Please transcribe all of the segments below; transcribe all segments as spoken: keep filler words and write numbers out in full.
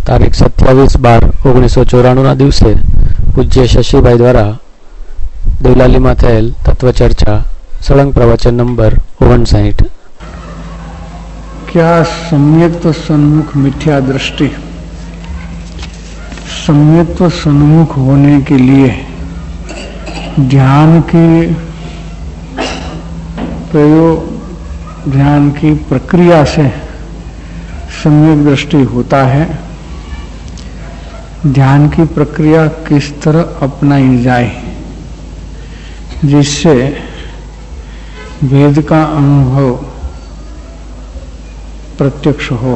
તારીખ સત્યાવીસ બાર ઓગણીસો ચોરાણુંના દિવસે પૂજ્ય શશીભાઈ દ્વારા દેવલાલીમાં થયેલ તત્વચર્ચા સળંગ પ્રવચન નંબર ઓગણસાઠ. क्या सम्यक्त्व सन्मुख मिथ्या दृष्टि सम्यक्त्व सन्मुख होने के लिए ध्यान की प्रयोग ध्यान की प्रक्रिया से सम्यक दृष्टि होता है. ध्यान की प्रक्रिया किस तरह अपनाई जाए जिससे भेद का अनुभव प्रत्यक्ष हो.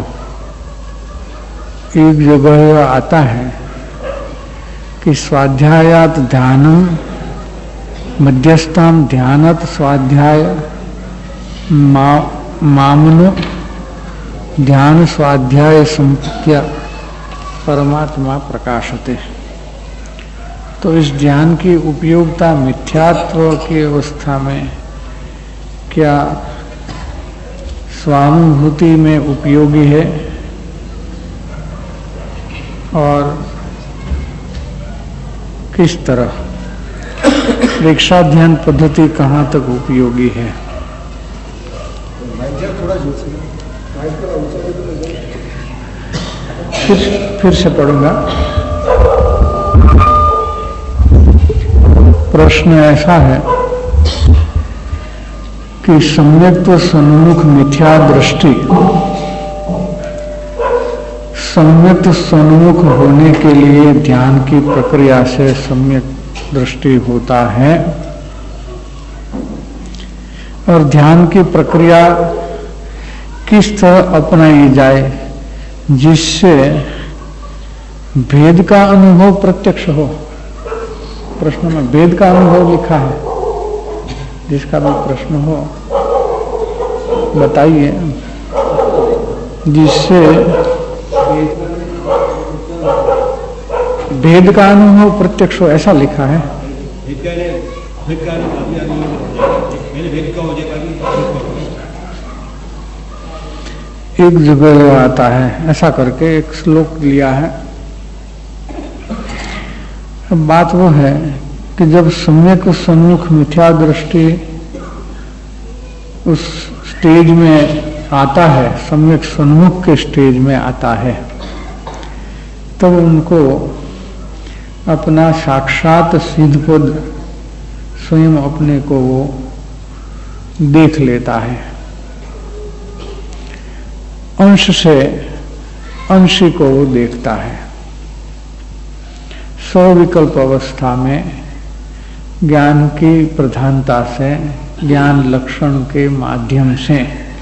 एक जगह यह आता है कि स्वाध्यायात ध्यानम मध्यस्थाम ध्यानत स्वाध्याय मा, मामनो ध्यान स्वाध्याय संपत्या परमात्मा प्रकाशते. तो इस ध्यान की उपयोगिता मिथ्यात्व की अवस्था में क्या स्वानुभूति में उपयोगी है और किस तरह प्रेक्षा ध्यान पद्धति कहाँ तक उपयोगी है. फिर, फिर से पढ़ूंगा. प्रश्न ऐसा है कि सम्यक्त्व सन्मुख मिथ्या दृष्टि सम्यक्त्व सन्मुख होने के लिए ध्यान की प्रक्रिया से सम्यक दृष्टि होता है और ध्यान की प्रक्रिया किस तरह अपनाई जाए जिससे भेद का अनुभव प्रत्यक्ष हो. प्रश्न में भेद का अनुभव लिखा है. जिसका भी प्रश्न हो बताइए. जिससे भेद का अनुभव प्रत्यक्ष हो ऐसा लिखा है. एक जगह आता है ऐसा करके एक श्लोक लिया है. बात वो है कि जब सम्यक सन्मुख मिथ्या दृष्टि उस स्टेज में आता है, सम्यक सन्मुख के स्टेज में आता है, तब उनको अपना साक्षात सिद्धपद स्वयं अपने को वो देख लेता है. अंश से अंशी को वो देखता है. स्व-विकल्प अवस्था में ज्ञान की प्रधानता से ज्ञान लक्षण के माध्यम से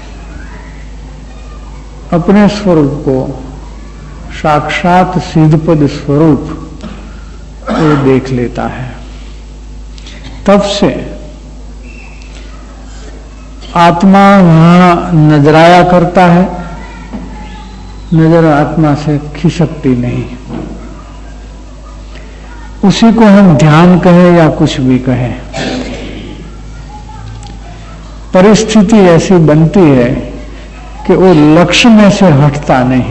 अपने स्वरूप को साक्षात सिद्धपद स्वरूप वो देख लेता है. तब से आत्मा वहां नजराया करता है. नजर आत्मा से खिसकती नहीं. उसी को हम ध्यान कहें या कुछ भी कहें, परिस्थिति ऐसी बनती है कि वो लक्ष्य में से हटता नहीं.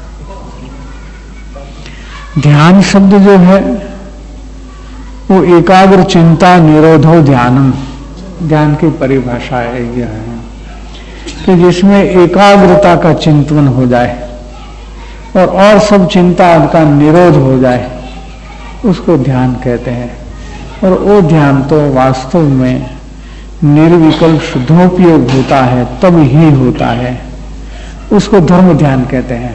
ध्यान शब्द जो है वो एकाग्र चिंता निरोधो ध्यानम, ध्यान की परिभाषा है. यह है कि जिसमें एकाग्रता का चिंतन हो जाए और और सब चिंता का निरोध हो जाए उसको ध्यान कहते हैं. और वो ध्यान तो वास्तव में निर्विकल्प शुद्धोपयोग होता है, तब ही होता है. उसको धर्म ध्यान कहते हैं.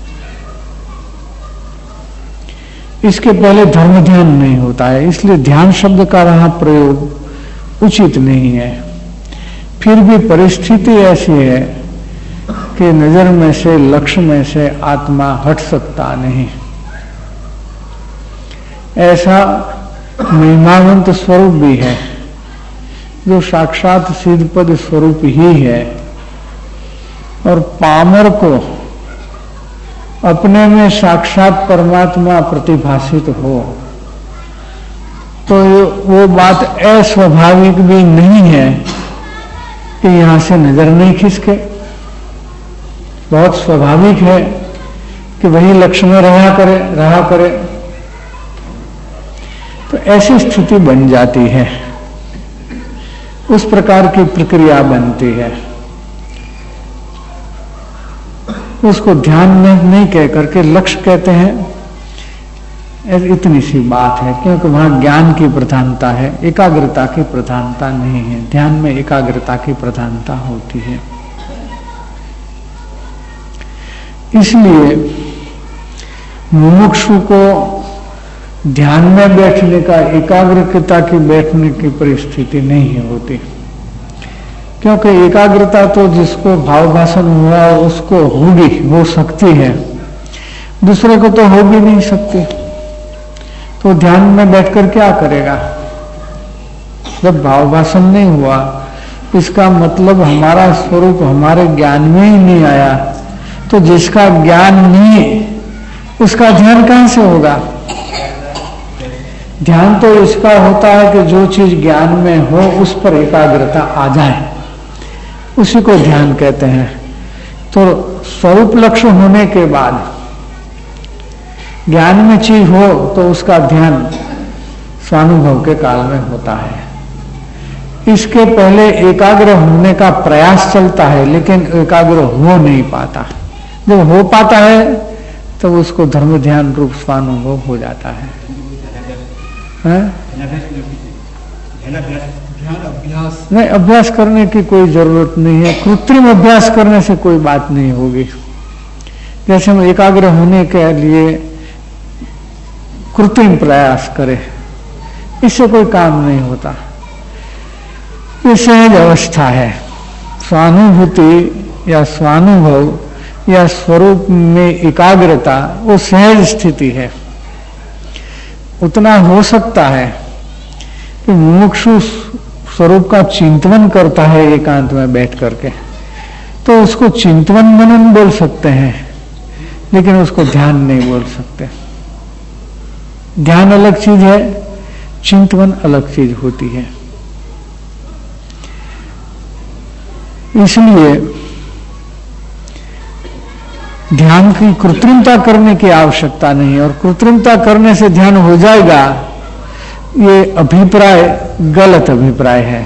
इसके पहले धर्म ध्यान नहीं होता है, इसलिए ध्यान शब्द का वहां प्रयोग उचित नहीं है. फिर भी परिस्थिति ऐसी है कि नजर में से लक्ष्य में से आत्मा हट सकता नहीं. ऐसा महिमावंत स्वरूप भी है जो साक्षात सिद्धपद स्वरूप ही है. और पामर को अपने में साक्षात परमात्मा प्रतिभासित हो तो वो बात अस्वाभाविक भी नहीं है कि यहां से नजर नहीं खिसके. बहुत स्वाभाविक है कि वही लक्ष्य में रहा करे रहा करे, तो ऐसी स्थिति बन जाती है, उस प्रकार की प्रक्रिया बनती है। उसको ध्यान में नहीं कह करके लक्ष्य कहते हैं। इतनी सी बात है, क्योंकि वहां ज्ञान की प्रधानता है, एकाग्रता की प्रधानता नहीं है। ध्यान में एकाग्रता की प्रधानता होती है। इसलिए मुमुक्षु को ध्यान में बैठने का, एकाग्रता की बैठने की परिस्थिति नहीं होती, क्योंकि एकाग्रता तो जिसको भाव भाषण हुआ उसको होगी, हो सकती है, दूसरे को तो हो भी नहीं सकती। तो ध्यान में बैठकर क्या करेगा? जब भाव भाषण नहीं हुआ, इसका मतलब हमारा स्वरूप हमारे ज्ञान में ही नहीं आया, तो जिसका ज्ञान नहीं उसका ध्यान कहां से होगा? ध्यान तो इसका होता है कि जो चीज ज्ञान में हो उस पर एकाग्रता आ जाए, उसी को ध्यान कहते हैं। तो स्वरूप लक्ष्य होने के बाद ज्ञान में चीज हो तो उसका ध्यान स्वानुभव के काल में होता है। इसके पहले एकाग्र होने का प्रयास चलता है, लेकिन एकाग्र हो नहीं पाता। जब हो पाता है तब तो उसको धर्म ध्यान रूप स्वानुभव हो जाता है। अभ्यास नहीं, अभ्यास करने की कोई जरूरत नहीं है। कृत्रिम अभ्यास करने से कोई बात नहीं होगी। जैसे हम एकाग्र होने के लिए कृत्रिम प्रयास करें, इससे कोई काम नहीं होता। ये सहज अवस्था है। स्वानुभूति या स्वानुभव या स्वरूप में एकाग्रता वो सहज स्थिति है। उतना हो सकता है कि मुमुक्षु स्वरूप का चिंतन करता है एकांत में बैठ करके, तो उसको चिंतन मनन बोल सकते हैं, लेकिन उसको ध्यान नहीं बोल सकते। ध्यान अलग चीज है, चिंतन अलग चीज होती है। इसलिए ध्यान की कृत्रिमता करने की आवश्यकता नहीं है, और कृत्रिमता करने से ध्यान हो जाएगा, ये अभिप्राय गलत अभिप्राय है।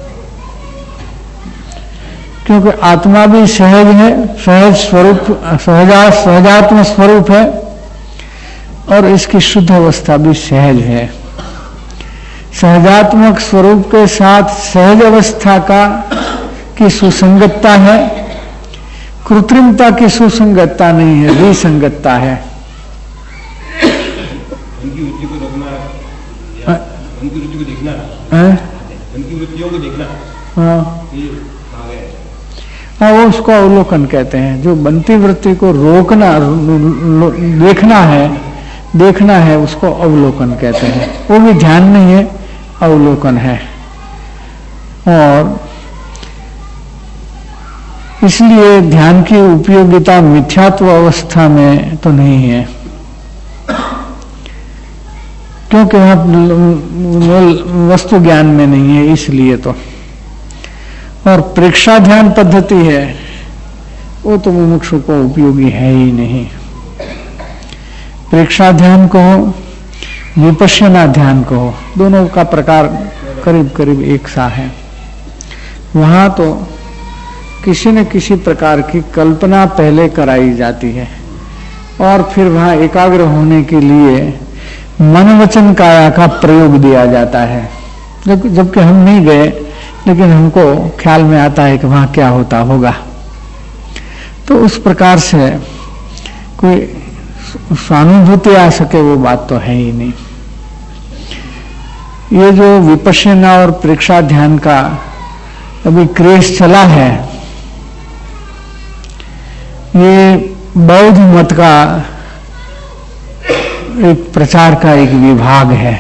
क्योंकि आत्मा भी सहज है, सहज स्वरूप, सहजा सहजात्म स्वरूप है, और इसकी शुद्ध अवस्था भी सहज है। सहजात्मक स्वरूप के साथ सहज अवस्था का की सुसंगतता है, कृत्रिमता की सुसंगतता नहीं है, विसंगतता है। उनकी वृत्ति को रोकना, उनकी वृत्ति को देखना, उनकी वृत्तियों को देखना, हाँ हाँ, वो उसको अवलोकन कहते हैं। जो बनती वृत्ति को रोकना, देखना है, देखना है, उसको अवलोकन कहते हैं। वो भी ध्यान नहीं है, अवलोकन है। और इसलिए ध्यान की उपयोगिता मिथ्यात्व अवस्था में तो नहीं है, क्योंकि वह वस्तु ज्ञान में नहीं है, इसलिए तो। और प्रेक्षा ध्यान पद्धति है, वो तो मुमुक्षु को उपयोगी है ही नहीं। प्रेक्षा ध्यान को हो, विपश्यना ध्यान को हो, दोनों का प्रकार करीब करीब एक सा है। वहां तो किसी न किसी प्रकार की कल्पना पहले कराई जाती है, और फिर वहां एकाग्र होने के लिए मन वचन काया का प्रयोग दिया जाता है। जब जबकि हम नहीं गए, लेकिन हमको ख्याल में आता है कि वहां क्या होता होगा। तो उस प्रकार से कोई स्वानुभूति आ सके वो बात तो है ही नहीं। ये जो विपश्यना और प्रेक्षा ध्यान का अभी क्रेज चला है, ये बौद्ध मत का एक प्रचार का एक विभाग है।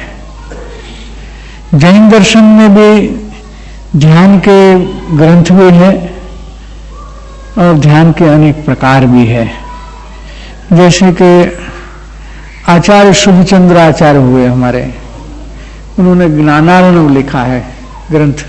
जैन दर्शन में भी ध्यान के ग्रंथ भी है, और ध्यान के अनेक प्रकार भी है। जैसे कि आचार्य शुभचंद्र आचार्य हुए हमारे, उन्होंने ज्ञानार्णव लिखा है ग्रंथ।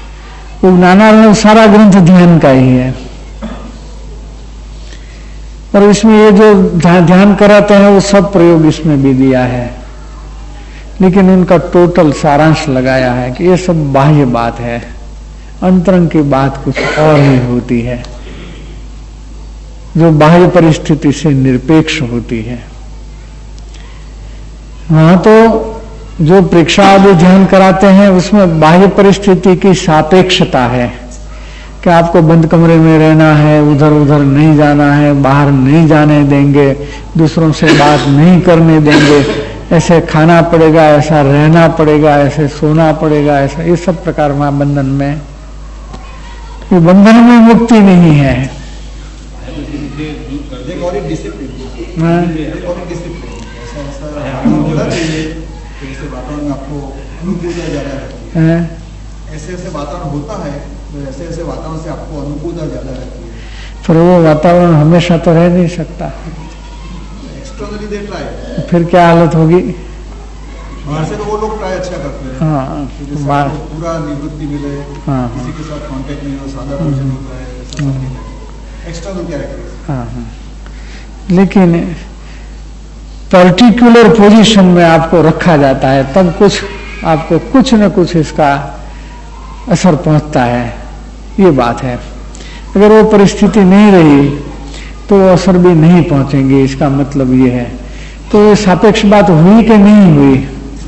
वो ज्ञानार्णव सारा ग्रंथ ध्यान का ही है। और इसमें ये जो ध्यान कराते हैं वो सब प्रयोग इसमें भी दिया है, लेकिन उनका टोटल सारांश लगाया है कि ये सब बाह्य बात है, अंतरंग की बात कुछ और ही होती है जो बाह्य परिस्थिति से निरपेक्ष होती है। वहां तो जो प्रेक्षा आदि ध्यान कराते हैं उसमें बाह्य परिस्थिति की सापेक्षता है कि आपको बंद कमरे में रहना है, उधर उधर नहीं जाना है, बाहर नहीं जाने देंगे, दूसरों से बात नहीं करने देंगे, ऐसे खाना पड़ेगा, ऐसा रहना पड़ेगा, ऐसे सोना पड़ेगा, ऐसा ये सब प्रकार वहां बंधन में, ये बंधन में मुक्ति नहीं है। ऐसे ऐसे वातावरण होता है, ऐसे ऐसे वातावरण से आपको अनुकूलता ज्यादा रहती है। पर वो वातावरण हमेशा तो रह नहीं सकता, एक्सटर्नली दे ट्राई, फिर क्या हालत होगी? बाहर से तो वो लोग ट्राई अच्छा करते हैं, हाँ, बाहर पूरा निवृत्ति मिले, हाँ, किसी के साथ कांटेक्ट नहीं हो, सादा भोजन होता है, एक्सटर्नल कैरेक्टर्स। हाँ हाँ, लेकिन पर्टिकुलर पोजीशन में आपको रखा जाता है तब कुछ आपको कुछ न कुछ इसका असर पहुंचता है, ये बात है। अगर वो परिस्थिति नहीं रही तो असर भी नहीं पहुंचेंगे, इसका मतलब ये है। तो ये सापेक्ष बात हुई कि नहीं हुई?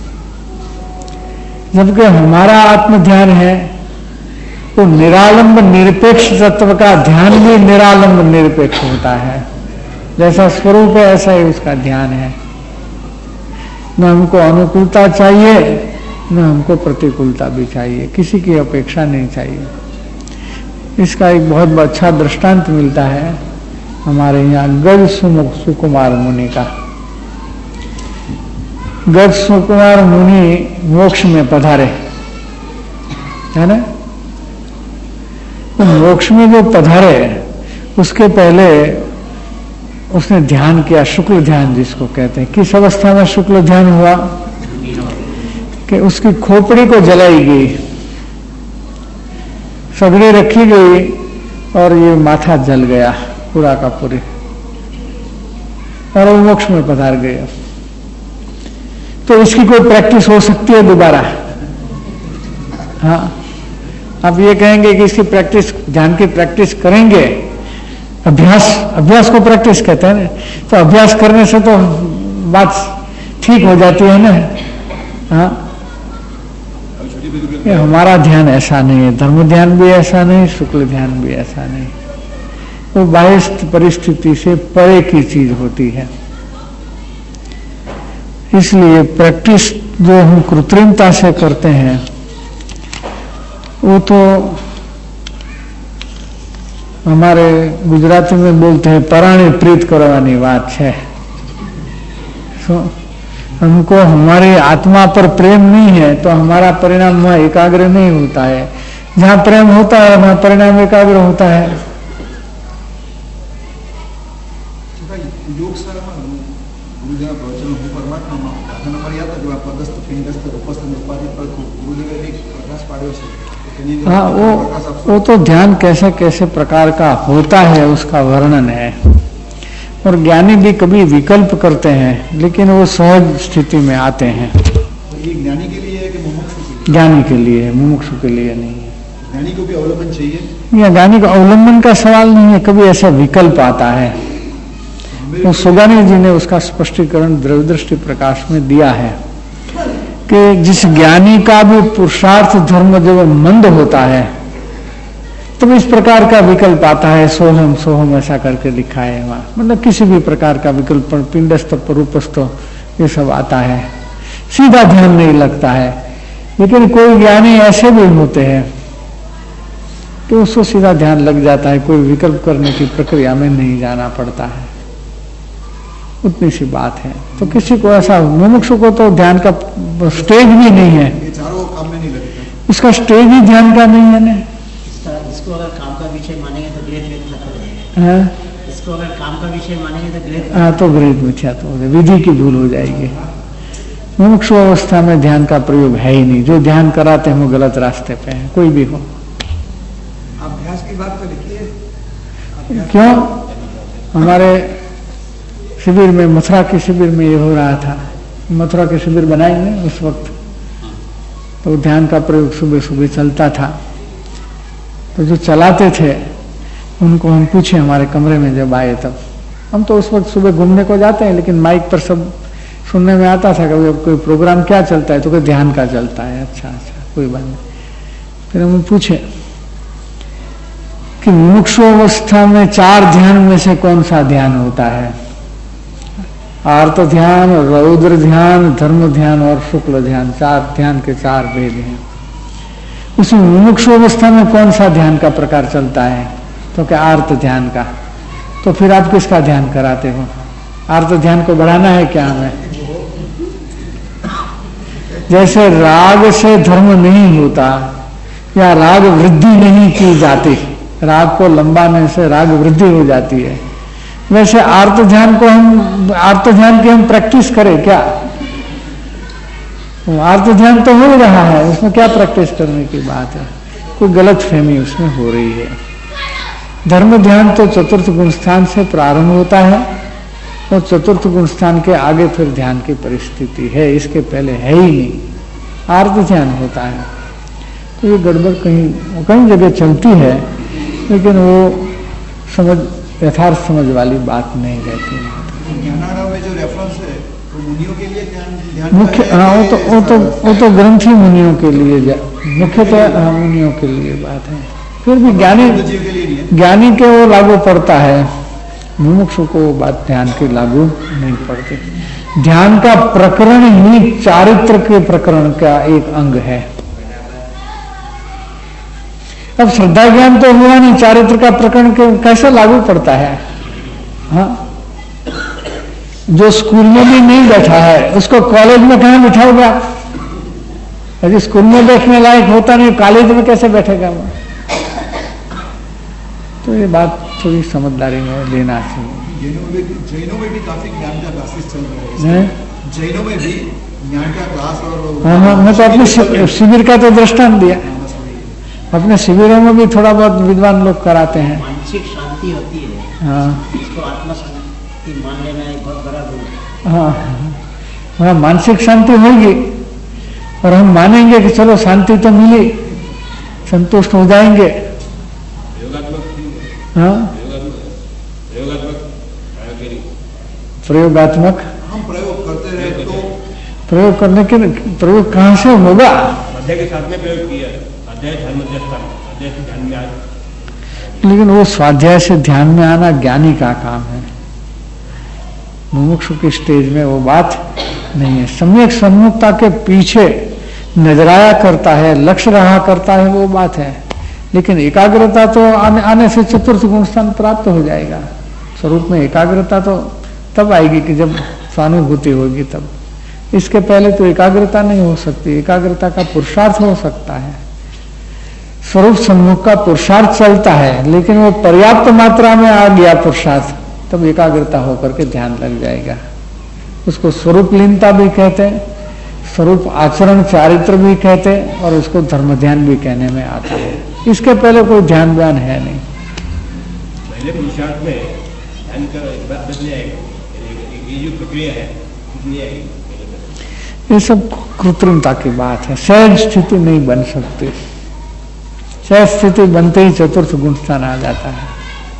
जबकि हमारा आत्म ध्यान है तो निरालंब निरपेक्ष तत्व का ध्यान भी निरालंब निरपेक्ष होता है, जैसा स्वरूप है ऐसा ही उसका ध्यान है। न हमको अनुकूलता चाहिए न हमको प्रतिकूलता भी चाहिए, किसी की अपेक्षा नहीं चाहिए। इसका एक बहुत अच्छा दृष्टांत मिलता है हमारे यहाँ गज सुमुख सुकुमार मुनि का। गज सुकुमार मुनि मोक्ष में पधारे, है ना? तो मोक्ष में जो पधारे उसके पहले उसने ध्यान किया, शुक्ल ध्यान जिसको कहते हैं। किस अवस्था में शुक्ल ध्यान हुआ? कि उसकी खोपड़ी को जलाई गई, सगड़ी रखी गई और ये माथा जल गया पूरा का पूरे, और वो मोक्ष में पधार गए। तो इसकी कोई प्रैक्टिस हो सकती है दोबारा? हाँ, आप ये कहेंगे कि इसकी प्रैक्टिस, ध्यान की प्रैक्टिस करेंगे, अभ्यास, अभ्यास को प्रैक्टिस कहते हैं ना, तो अभ्यास करने से तो बात ठीक हो जाती है ना। हाँ, ये हमारा ध्यान ऐसा नहीं है, धर्म ध्यान भी ऐसा नहीं, शुक्ल ध्यान भी ऐसा नहीं। वो बाह्य परिस्थिति से परे की चीज होती है। इसलिए प्रैक्टिस जो हम कृत्रिमता से करते हैं वो तो हमारे गुजराती में बोलते हैं पराणे प्रीत करवानी बात है। so, हमको हमारी आत्मा पर प्रेम नहीं है तो हमारा परिणाम वहां एकाग्र नहीं होता है। जहां प्रेम होता है वहां परिणाम एकाग्र होता है। योग गुरुदेव प्रवचन हो परमात्मा मर्यादा जो पदस्थ पिंडस्थ उपस्थ उपाधि पर गुरुदेव ने प्रकाश पाड्यो छे। हाँ, वो वो तो ध्यान कैसे कैसे प्रकार का होता है उसका वर्णन है। और ज्ञानी भी कभी विकल्प करते हैं लेकिन वो सहज स्थिति में आते हैं। ये ज्ञानी के लिए है कि मुमुक्षु के लिए? ज्ञानी के लिए है, मुमुक्षु के लिए नहीं है। ज्ञानी को भी अवलंबन चाहिए? या ज्ञानी का अवलंबन का सवाल नहीं है, कभी ऐसा विकल्प आता है। तो सुगानी जी ने उसका स्पष्टीकरण द्रव्य दृष्टि प्रकाश में दिया है कि जिस ज्ञानी का भी पुरुषार्थ धर्म जब मंद होता है तो इस प्रकार का विकल्प आता है, सोहम सोहम ऐसा करके लिखा है वहां, मतलब किसी भी प्रकार का विकल्प, पिंडस्थ रूपस्थ ये सब आता है, सीधा ध्यान नहीं लगता है। लेकिन कोई ज्ञानी ऐसे भी होते हैं तो उसको सीधा ध्यान लग जाता है, कोई विकल्प करने की प्रक्रिया में नहीं जाना पड़ता है। उतनी सी बात है। तो किसी को ऐसा, मुमुक्षु को तो ध्यान का स्टेज भी नहीं है, ये चारों काम में नहीं लगते, उसका स्टेज ही ध्यान का नहीं है ना। इसको अगर काम का विषय मानेंगे तो गृह मिथ्या है, इसको अगर काम का विषय मानेंगे तो गृह हाँ तो गृह मिथ्या तो विधि की भूल हो जाएगी। मुमुक्षु अवस्था में ध्यान का प्रयोग है ही नहीं। जो ध्यान कराते हैं वो गलत रास्ते पे है, कोई भी हो। अभ्यास की बात तो लिखिए। क्यों? हमारे शिविर में, मथुरा के शिविर में ये हो रहा था। मथुरा के शिविर बनाएंगे उस वक्त, तो ध्यान का प्रयोग सुबह सुबह चलता था। तो जो चलाते थे उनको हम पूछे हमारे कमरे में जब आए तब, हम तो उस वक्त सुबह घूमने को जाते हैं, लेकिन माइक पर सब सुनने में आता था कभी कोई प्रोग्राम क्या चलता है, तो कोई ध्यान का चलता है। अच्छा अच्छा कोई बात नहीं। फिर हम पूछे कि मुमुक्षु अवस्था में चार ध्यान में से कौन सा ध्यान होता है? आर्त ध्यान, रौद्र ध्यान, धर्म ध्यान और शुक्ल ध्यान, चार ध्यान के चार भेद हैं। उसमें मुमुक्षु अवस्था में कौन सा ध्यान का प्रकार चलता है? तो क्या आर्त ध्यान का। तो फिर आप किसका ध्यान कराते हो? आर्त ध्यान को बढ़ाना है क्या हमें? जैसे राग से धर्म नहीं होता या राग वृद्धि नहीं की जाती, राग को लंबाने से राग वृद्धि हो जाती है, वैसे आर्त ध्यान को हम, आर्त ध्यान की हम प्रैक्टिस करें क्या? आर्त ध्यान तो हो रहा है, उसमें क्या प्रैक्टिस करने की बात है? कोई गलत फहमी उसमें हो रही है। धर्म ध्यान तो चतुर्थ गुण स्थान से प्रारंभ होता है और चतुर्थ गुण स्थान के आगे फिर ध्यान की परिस्थिति है, इसके पहले है ही नहीं। आर्त ध्यान होता है। तो ये गड़बड़ कहीं कहीं जगह चलती है, लेकिन वो समझ यथार्थ समझ वाली बात नहीं रहती है। ज्ञानाराम में जो रेफरेंस है वो मुनियों के लिए ध्यान ध्यान मुख्य, हाँ वो तो वो तो वो तो ग्रंथी मुनियों के लिए, मुख्यतः हाँ मुनियों के लिए बात है। फिर भी ज्ञानी ज्ञानी के वो लागू पड़ता है, मुमुक्षु को वो बात ध्यान की लागू नहीं पड़ती। ध्यान का प्रकरण ही चारित्र के प्रकरण का एक अंग है। अब श्रद्धा ज्ञान तो हुआ नहीं, चारित्र का प्रकरण के कैसे लागू पड़ता है? हाँ, जो स्कूल में भी नहीं बैठा है उसको कॉलेज में कहाँ बिठाओगे आप? यदि स्कूल में बैठने लायक होता नहीं, कॉलेज में कैसे बैठेगा वो? तो ये बात थोड़ी समझदारी में लेना चाहिए। जैनों में भी जैनों में भी काफी ज्ञान का क्लासेस चल रहे हैं। जैनों में भी ज्ञान का क्लास और हाँ हाँ, मैं तो अपने शिविर का तो दृष्टांत दिया। अपने शिविरों में भी थोड़ा बहुत विद्वान लोग कराते हैं। मानसिक शांति होती है, हाँ, इसको आत्मा शांति मान लेना एक बहुत बड़ा गुण। हाँ हाँ, मानसिक शांति होगी और हम मानेंगे कि चलो शांति तो मिली, संतुष्ट हो जाएंगे। हाँ, प्रयोगात्मक हम प्रयोग करते रहे तो प्रयोग करने के प्रयोग कहाँ से होगा? अध्याय के साथ में प्रयोग किया, अध्याय ध्यान में अध्याय से ध्यान में आ। लेकिन वो स्वाध्याय से ध्यान में आना ज्ञानी का काम है, मुमुक्षु की स्टेज में वो बात नहीं है। सम्यक सम्मुखता के पीछे नजराया करता है, लक्ष्य रहा करता है, वो बात है। लेकिन एकाग्रता तो आने, आने से चतुर्थ गुण स्थान प्राप्त हो जाएगा। स्वरूप में एकाग्रता तो तब आएगी कि जब स्वानुभूति होगी तब। इसके पहले तो एकाग्रता नहीं हो सकती। एकाग्रता का पुरुषार्थ हो सकता है, स्वरूप सम्मुख का पुरुषार्थ चलता है, लेकिन वो पर्याप्त मात्रा में आ गया पुरुषार्थ, तब एकाग्रता होकर के ध्यान लग जाएगा। उसको स्वरूप लीनता भी कहते हैं, स्वरूप आचरण चारित्र भी कहते हैं, और उसको धर्म ध्यान भी कहने में आता है। इसके पहले कोई ध्यान व्यान है नहीं। पहले पुरुषार्थ में ध्यान का बदलने आएगा, ये जो प्रक्रिया है कितनी आएगी? ये सब कृत्रिमता की बात है। सहज स्थिति नहीं बन सकती। सहज स्थिति बनते ही चतुर्थ गुण स्थान आ जाता है।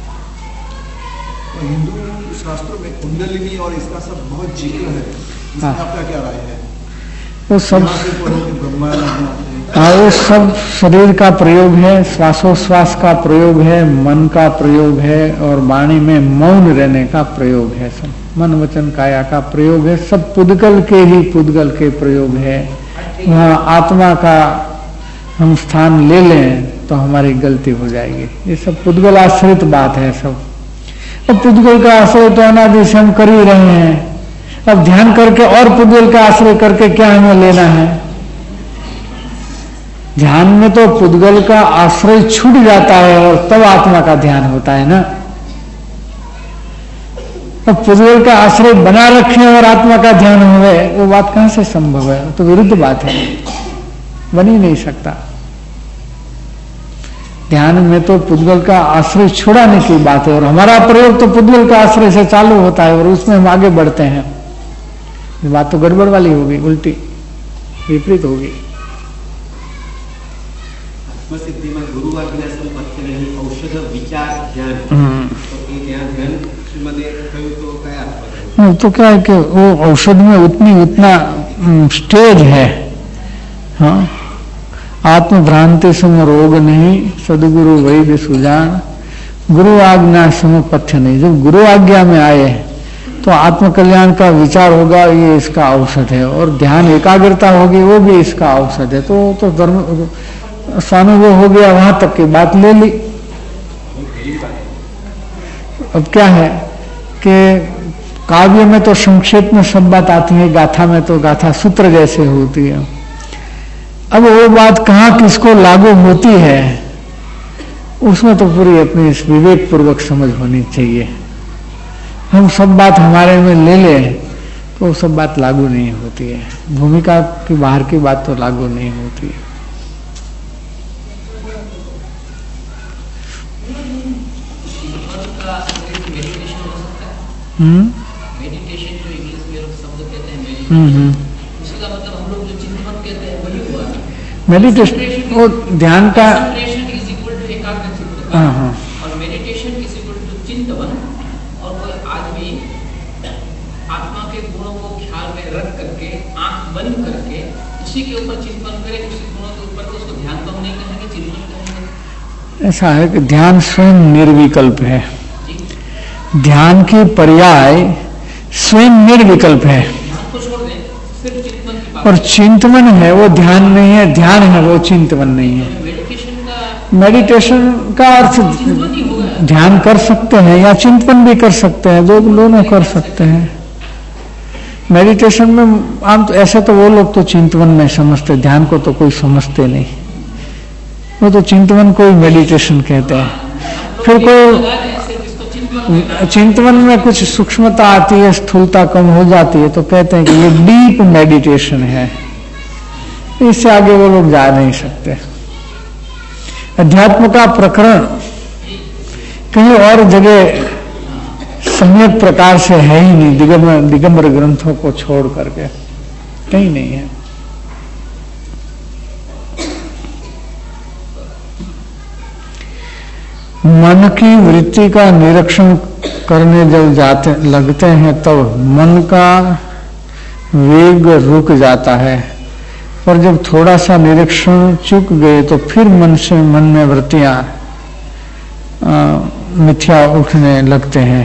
तो हिंदू शास्त्रों में कुंडलिनी और इसका सब बहुत जिक्र है, इसमें हाँ। आपका क्या राय है? वो सब ब्रह्मा हाँ, वो सब शरीर का प्रयोग है, श्वासोश्वास का प्रयोग है, मन का प्रयोग है, और वाणी में मौन रहने का प्रयोग है। सब मन वचन काया का प्रयोग है। सब पुद्गल के ही पुद्गल के प्रयोग है। वहाँ आत्मा का हम स्थान ले लें तो हमारी गलती हो जाएगी। ये सब पुद्गल आश्रित बात है सब। अब पुद्गल का आश्रय तो अनादि से हम कर ही रहे हैं। अब ध्यान करके और पुद्गल का आश्रय करके क्या हमें लेना है? ध्यान में तो पुद्गल का आश्रय छूट जाता है और तब आत्मा का ध्यान होता है ना। अब पुद्गल का आश्रय बना रखें और आत्मा का ध्यान हुए, वो बात कहां से संभव है? तो विरुद्ध बात है, बन ही नहीं सकता। ध्यान में तो पुद्गल का आश्रय छुड़ाने की बात है, और हमारा प्रयोग तो पुद्गल का आश्रय से चालू होता है और उसमें हम आगे बढ़ते हैं। ये बात तो गड़बड़ वाली होगी, उल्टी विपरीत होगी। आत्मसिद्धि में गुरु आज्ञा संपत्ति नहीं, औषध विचार ज्ञान, तो ये ज्ञान ध्यान श्रीमदे कहूं तो क्या अर्थ है? तो क्या है कि वो औषध में उतनी उतना स्टेज है। हाँ, आत्म भ्रांति सम रोग नहीं, सदगुरु वैद्य सुजान, गुरु आज्ञा सम पथ्य नहीं। जब गुरु आज्ञा में आए तो आत्म कल्याण का विचार होगा, ये इसका औषध है, और ध्यान एकाग्रता होगी, वो भी इसका औषध है। तो तो धर्म स्वानुभव हो गया, वहां तक की बात ले ली। अब क्या है कि काव्य में तो संक्षेप में सब बात आती है, गाथा में तो गाथा सूत्र जैसे होती है। अब वो बात कहाँ किसको लागू होती है, उसमें तो पूरी अपनी विवेक पूर्वक समझ होनी चाहिए। हम सब बात हमारे में ले लें तो सब बात लागू नहीं होती है, भूमिका की बाहर की बात तो लागू नहीं होती है। हम्म मेडिटेशन जो इंग्लिश में लोग शब्द कहते हैं मेडिटेशन, हम्म उसका मतलब हम लोग जो चिंतन कहते हैं वही हुआ। मेडिटेशन वो ध्यान का कंसंट्रेशन इज इक्वल टू एकाग्र चित्त, हाँ हाँ, और मेडिटेशन इज इक्वल टू चिंतन। और कोई आदमी आत्मा के गुणों को ख्याल में रख करके आंख बंद करके उसी के ऊपर चिंतन करे, उसी गुणों के ऊपर, तो उसको ध्यान तो हम नहीं कहेंगे, चिंतन कहेंगे। ऐसा है कि ध्यान स्वयं निर्विकल्प है। ध्यान की पर्याय स्वयं निर्विकल्प है, और चिंतन है वो ध्यान नहीं है, ध्यान है वो चिंतन नहीं है। मेडिटेशन का अर्थ ध्यान कर सकते हैं या चिंतन भी कर सकते हैं, दो दोनों कर सकते हैं। मेडिटेशन में आम तो ऐसे तो वो लोग तो चिंतन में समझते, ध्यान को तो कोई समझते नहीं, वो तो चिंतन को ही मेडिटेशन कहते हैं। फिर कोई चिंतन में कुछ सूक्ष्मता आती है, स्थूलता कम हो जाती है, तो कहते हैं कि ये डीप मेडिटेशन है, इससे आगे वो लोग जा नहीं सकते। अध्यात्म का प्रकरण कहीं और जगह सम्यक प्रकार से है ही नहीं, दिगंबर दिगंबर ग्रंथों को छोड़ करके कहीं नहीं है। मन की वृत्ति का निरीक्षण करने जब जाते लगते हैं तब मन का वेग रुक जाता है, पर जब थोड़ा सा निरीक्षण चूक गए तो फिर मन से मन में वृत्तियां मिथ्या उठने लगते हैं,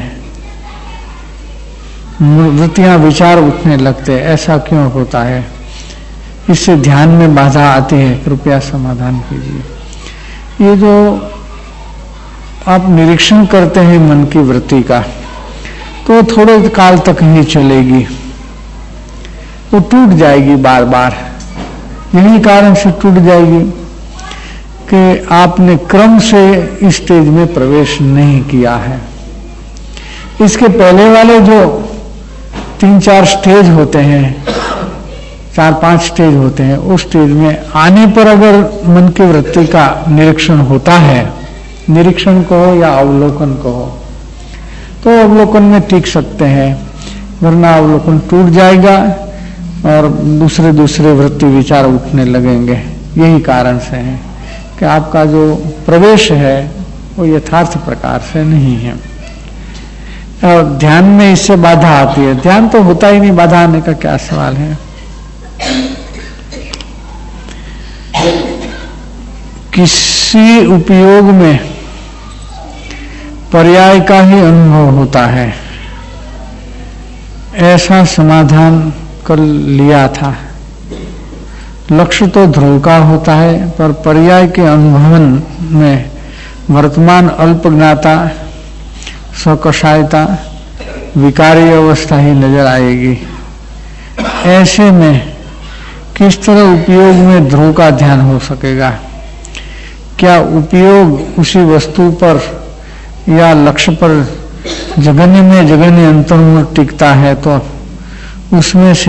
वृत्तियां विचार उठने लगते हैं। ऐसा क्यों होता है? इससे ध्यान में बाधा आती है, कृपया समाधान कीजिए। ये जो आप निरीक्षण करते हैं मन की वृत्ति का, तो थोड़े काल तक ही चलेगी, वो टूट जाएगी बार बार। यही कारण से टूट जाएगी कि आपने क्रम से इस स्टेज में प्रवेश नहीं किया है। इसके पहले वाले जो तीन चार स्टेज होते हैं, चार पांच स्टेज होते हैं, उस स्टेज में आने पर अगर मन की वृत्ति का निरीक्षण होता है, निरीक्षण कहो या अवलोकन कहो, तो अवलोकन में टिक सकते हैं, वरना अवलोकन टूट जाएगा और दूसरे दूसरे वृत्ति विचार उठने लगेंगे। यही कारण से है कि आपका जो प्रवेश है वो यथार्थ प्रकार से नहीं है, और ध्यान में इससे बाधा आती है। ध्यान तो होता ही नहीं, बाधा आने का क्या सवाल है। किसी उपयोग में पर्याय का ही अनुभव होता है, ऐसा समाधान कर लिया था। लक्ष्य तो ध्रुव का होता है, पर पर्याय के अनुभवन में वर्तमान अल्पज्ञाता, स्वकषायता, विकारी अवस्था ही नजर आएगी। ऐसे में किस तरह उपयोग में ध्रुव का ध्यान हो सकेगा? क्या उपयोग उसी वस्तु पर या लक्ष्य पर जगन्य में जगन्य अंतर्मुख टिकता है, तो उसमें से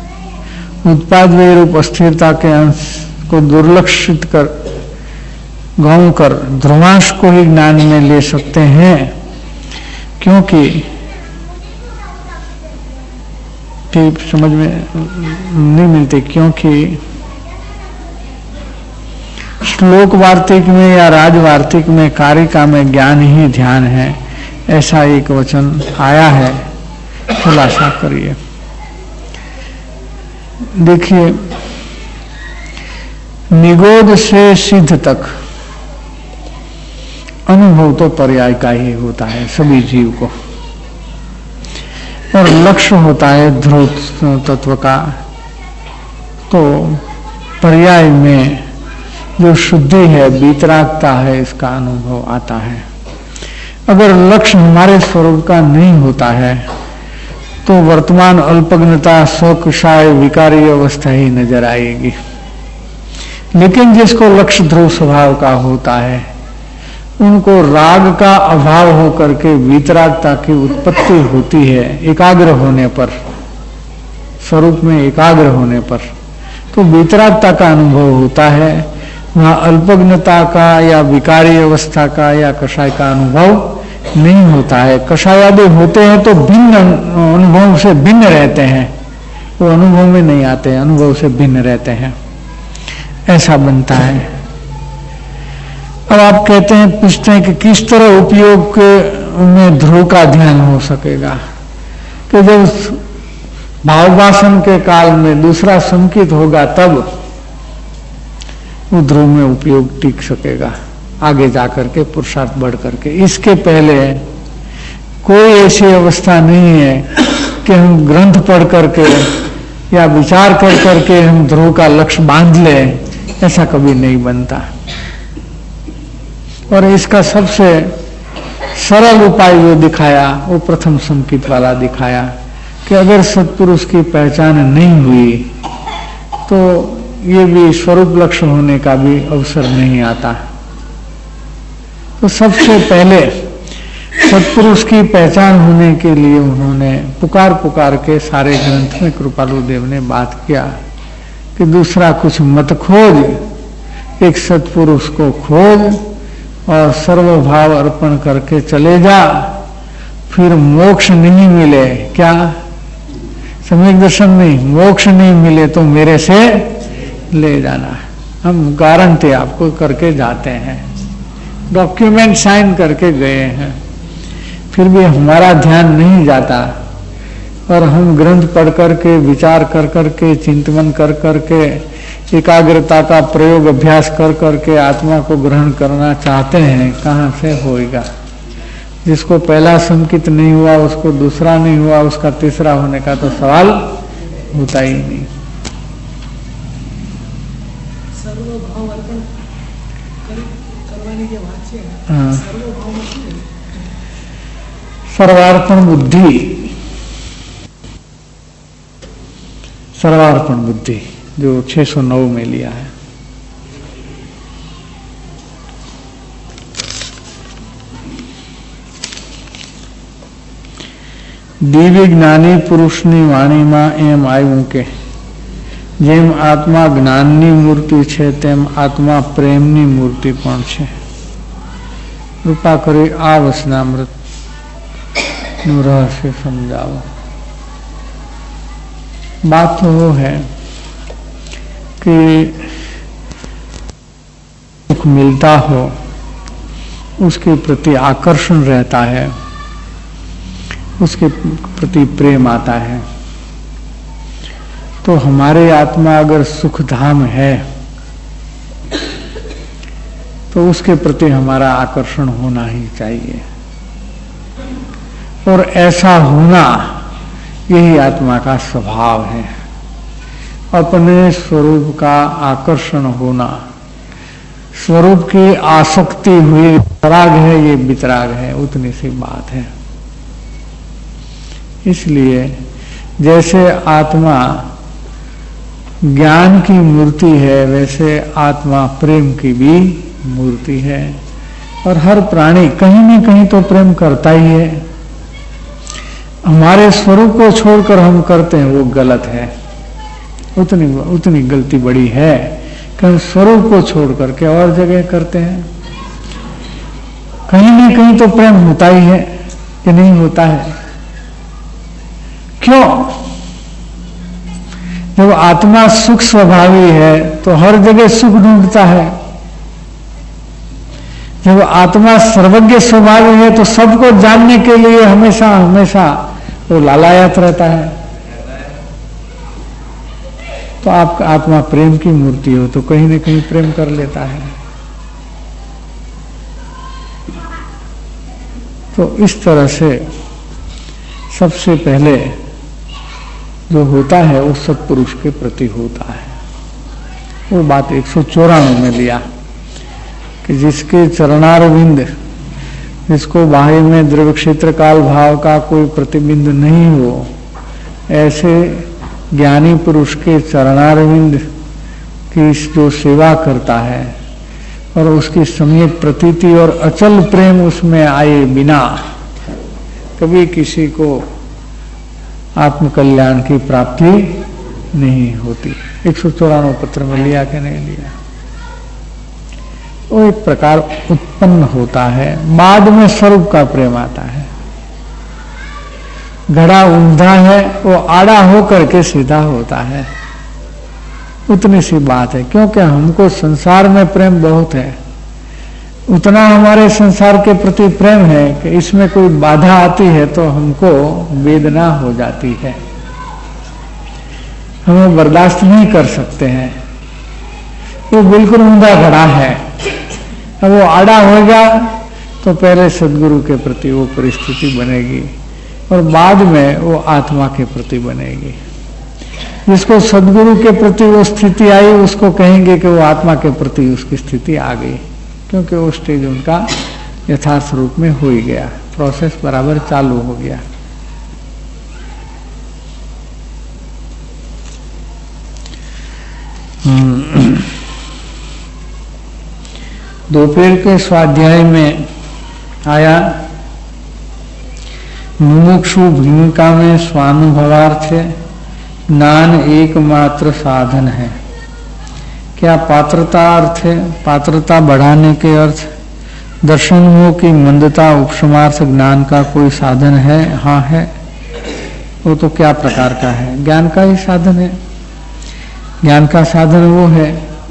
उत्पाद रूप अस्थिरता के अंश को दुर्लक्षित कर गौण कर ध्रुवांश को ही ज्ञान में ले सकते हैं, क्योंकि ठीक समझ में नहीं मिलते, क्योंकि श्लोक वार्तिक में या राज वार्तिक में कारिका में ज्ञान ही ध्यान है, ऐसा एक वचन आया है। खुलासा करिए। देखिए, निगोद से सिद्ध तक अनुभव तो पर्याय का ही होता है सभी जीव को, और लक्ष्य होता है ध्रुव तत्व का। तो पर्याय में जो शुद्धि है, वीतरागता है, इसका अनुभव आता है। अगर लक्ष्य हमारे स्वरूप का नहीं होता है तो वर्तमान अल्पज्ञता, स्वकुशाय, विकारी अवस्था ही नजर आएगी। लेकिन जिसको लक्ष्य ध्रुव स्वभाव का होता है, उनको राग का अभाव होकर के वीतरागता की उत्पत्ति होती है एकाग्र होने पर, स्वरूप में एकाग्र होने पर। तो वीतरागता का अनुभव होता है, वहां अल्पज्ञता का या विकारी अवस्था का या कषाय का अनुभव नहीं होता है। कषायादि होते हैं तो भिन्न अनुभव से भिन्न रहते हैं, वो अनुभव में नहीं आते, अनुभव से भिन्न रहते हैं, ऐसा बनता है। अब आप कहते हैं, पूछते हैं कि किस तरह उपयोग में ध्रुव का ध्यान हो सकेगा? कि जब भाववासन के काल में दूसरा संकित होगा तब वो ध्रुव में उपयोग टिक सकेगा, आगे जाकर के पुरुषार्थ बढ़ करके। इसके पहले कोई ऐसी अवस्था नहीं है कि हम ग्रंथ पढ़ करके या विचार कर करके हम ध्रुव का लक्ष्य बांध लें, ऐसा कभी नहीं बनता। और इसका सबसे सरल उपाय जो दिखाया वो प्रथम संकित वाला दिखाया कि अगर सत्पुरुष की पहचान नहीं हुई तो ये भी स्वरूप लक्ष्य होने का भी अवसर नहीं आता। तो सबसे पहले सत्पुरुष की पहचान होने के लिए उन्होंने पुकार पुकार के सारे ग्रंथ में कृपालु देव ने बात किया कि दूसरा कुछ मत खोज, एक सत्पुरुष को खोज और सर्वभाव अर्पण करके चले जा, फिर मोक्ष नहीं मिले, क्या सम्यक दर्शन नहीं, मोक्ष नहीं मिले तो मेरे से ले जाना। हम गारंटी आपको करके जाते हैं, डॉक्यूमेंट साइन करके गए हैं, फिर भी हमारा ध्यान नहीं जाता और हम ग्रंथ पढ़ करके, विचार कर करके, चिंतन कर करके, एकाग्रता का प्रयोग अभ्यास कर करके आत्मा को ग्रहण करना चाहते हैं, कहाँ से होएगा? जिसको पहला संकित नहीं हुआ उसको दूसरा नहीं हुआ, उसका तीसरा होने का तो सवाल होता ही नहीं। सर्वभाव अर्पण करवाने के बाद से हाँ, सर्वभाव सर्वार्पण बुद्धि, सर्वार्पण बुद्धि जो छह सौ नौ में लिया है। दिव्य ज्ञानी पुरुषની વાણીમાં એમ આવ્યું કે જેમ આત્મા જ્ઞાનની મૂર્તિ છે તેમ આત્મા પ્રેમની મૂર્તિ પણ છે। કૃપા કરી આ વચનામૃતનું રહસ્ય સમજાવો। बात तो वो है कि सुख मिलता हो उसके प्रति आकर्षण रहता है, उसके प्रति प्रेम आता है। तो हमारे आत्मा अगर सुखधाम है तो उसके प्रति हमारा आकर्षण होना ही चाहिए, और ऐसा होना यही आत्मा का स्वभाव है। अपने स्वरूप का आकर्षण होना, स्वरूप की आसक्ति हुई राग है, ये वितराग है, उतनी सी बात है। इसलिए जैसे आत्मा ज्ञान की मूर्ति है वैसे आत्मा प्रेम की भी मूर्ति है, और हर प्राणी कहीं न कहीं तो प्रेम करता ही है। हमारे स्वरूप को छोड़कर हम करते हैं वो गलत है, उतनी उतनी गलती बड़ी है कि हम स्वरूप को छोड़ करके और जगह करते हैं। कहीं न कहीं तो प्रेम होता ही है कि नहीं होता है? क्यों? जब आत्मा सुख स्वभावी है तो हर जगह सुख ढूंढता है। जब आत्मा सर्वज्ञ स्वभावी है तो सबको जानने के लिए हमेशा हमेशा वो लालायत रहता है। तो आपका आत्मा प्रेम की मूर्ति हो तो कहीं न कहीं प्रेम कर लेता है। तो इस तरह से सबसे पहले जो होता है वो सत्पुरुष के प्रति होता है। वो बात एक सौ चौरानवे में लिया कि जिसके चरणारविंद, जिसको बाह्य में द्रव्य क्षेत्र काल भाव का कोई प्रतिबिंब नहीं हो, ऐसे ज्ञानी पुरुष के चरणारविंद की जो सेवा करता है और उसकी सम्यक प्रतीति और अचल प्रेम उसमें आए बिना कभी किसी को आत्मकल्याण की प्राप्ति नहीं होती। एक सौ चौरानवे पत्र में लिया कि नहीं लिया? वो एक प्रकार उत्पन्न होता है, बाद में स्वरूप का प्रेम आता है। घड़ा ऊंधा है, वो आड़ा होकर के सीधा होता है, उतनी सी बात है। क्योंकि हमको संसार में प्रेम बहुत है, उतना हमारे संसार के प्रति प्रेम है कि इसमें कोई बाधा आती है तो हमको वेदना हो जाती है, हमें बर्दाश्त नहीं कर सकते हैं। वो बिल्कुल ऊंधा घड़ा है, अब वो आड़ा होगा तो पहले सदगुरु के प्रति वो परिस्थिति बनेगी और बाद में वो आत्मा के प्रति बनेगी। जिसको सदगुरु के प्रति वो स्थिति आई उसको कहेंगे कि वो आत्मा के प्रति उसकी स्थिति आ गई, क्योंकि वो स्टेज उनका यथार्थ रूप में हो ही गया, प्रोसेस बराबर चालू हो गया। दोपहर के स्वाध्याय में आया मुमुक्षु भूमिका में स्वानुभवार्थ ज्ञान एकमात्र साधन है। क्या पात्रता अर्थ है? पात्रता बढ़ाने के अर्थ दर्शन हो कि मंदता उपशमार्थ ज्ञान का कोई साधन है? हाँ है। वो तो क्या प्रकार का है? ज्ञान का ही साधन है। ज्ञान का साधन वो है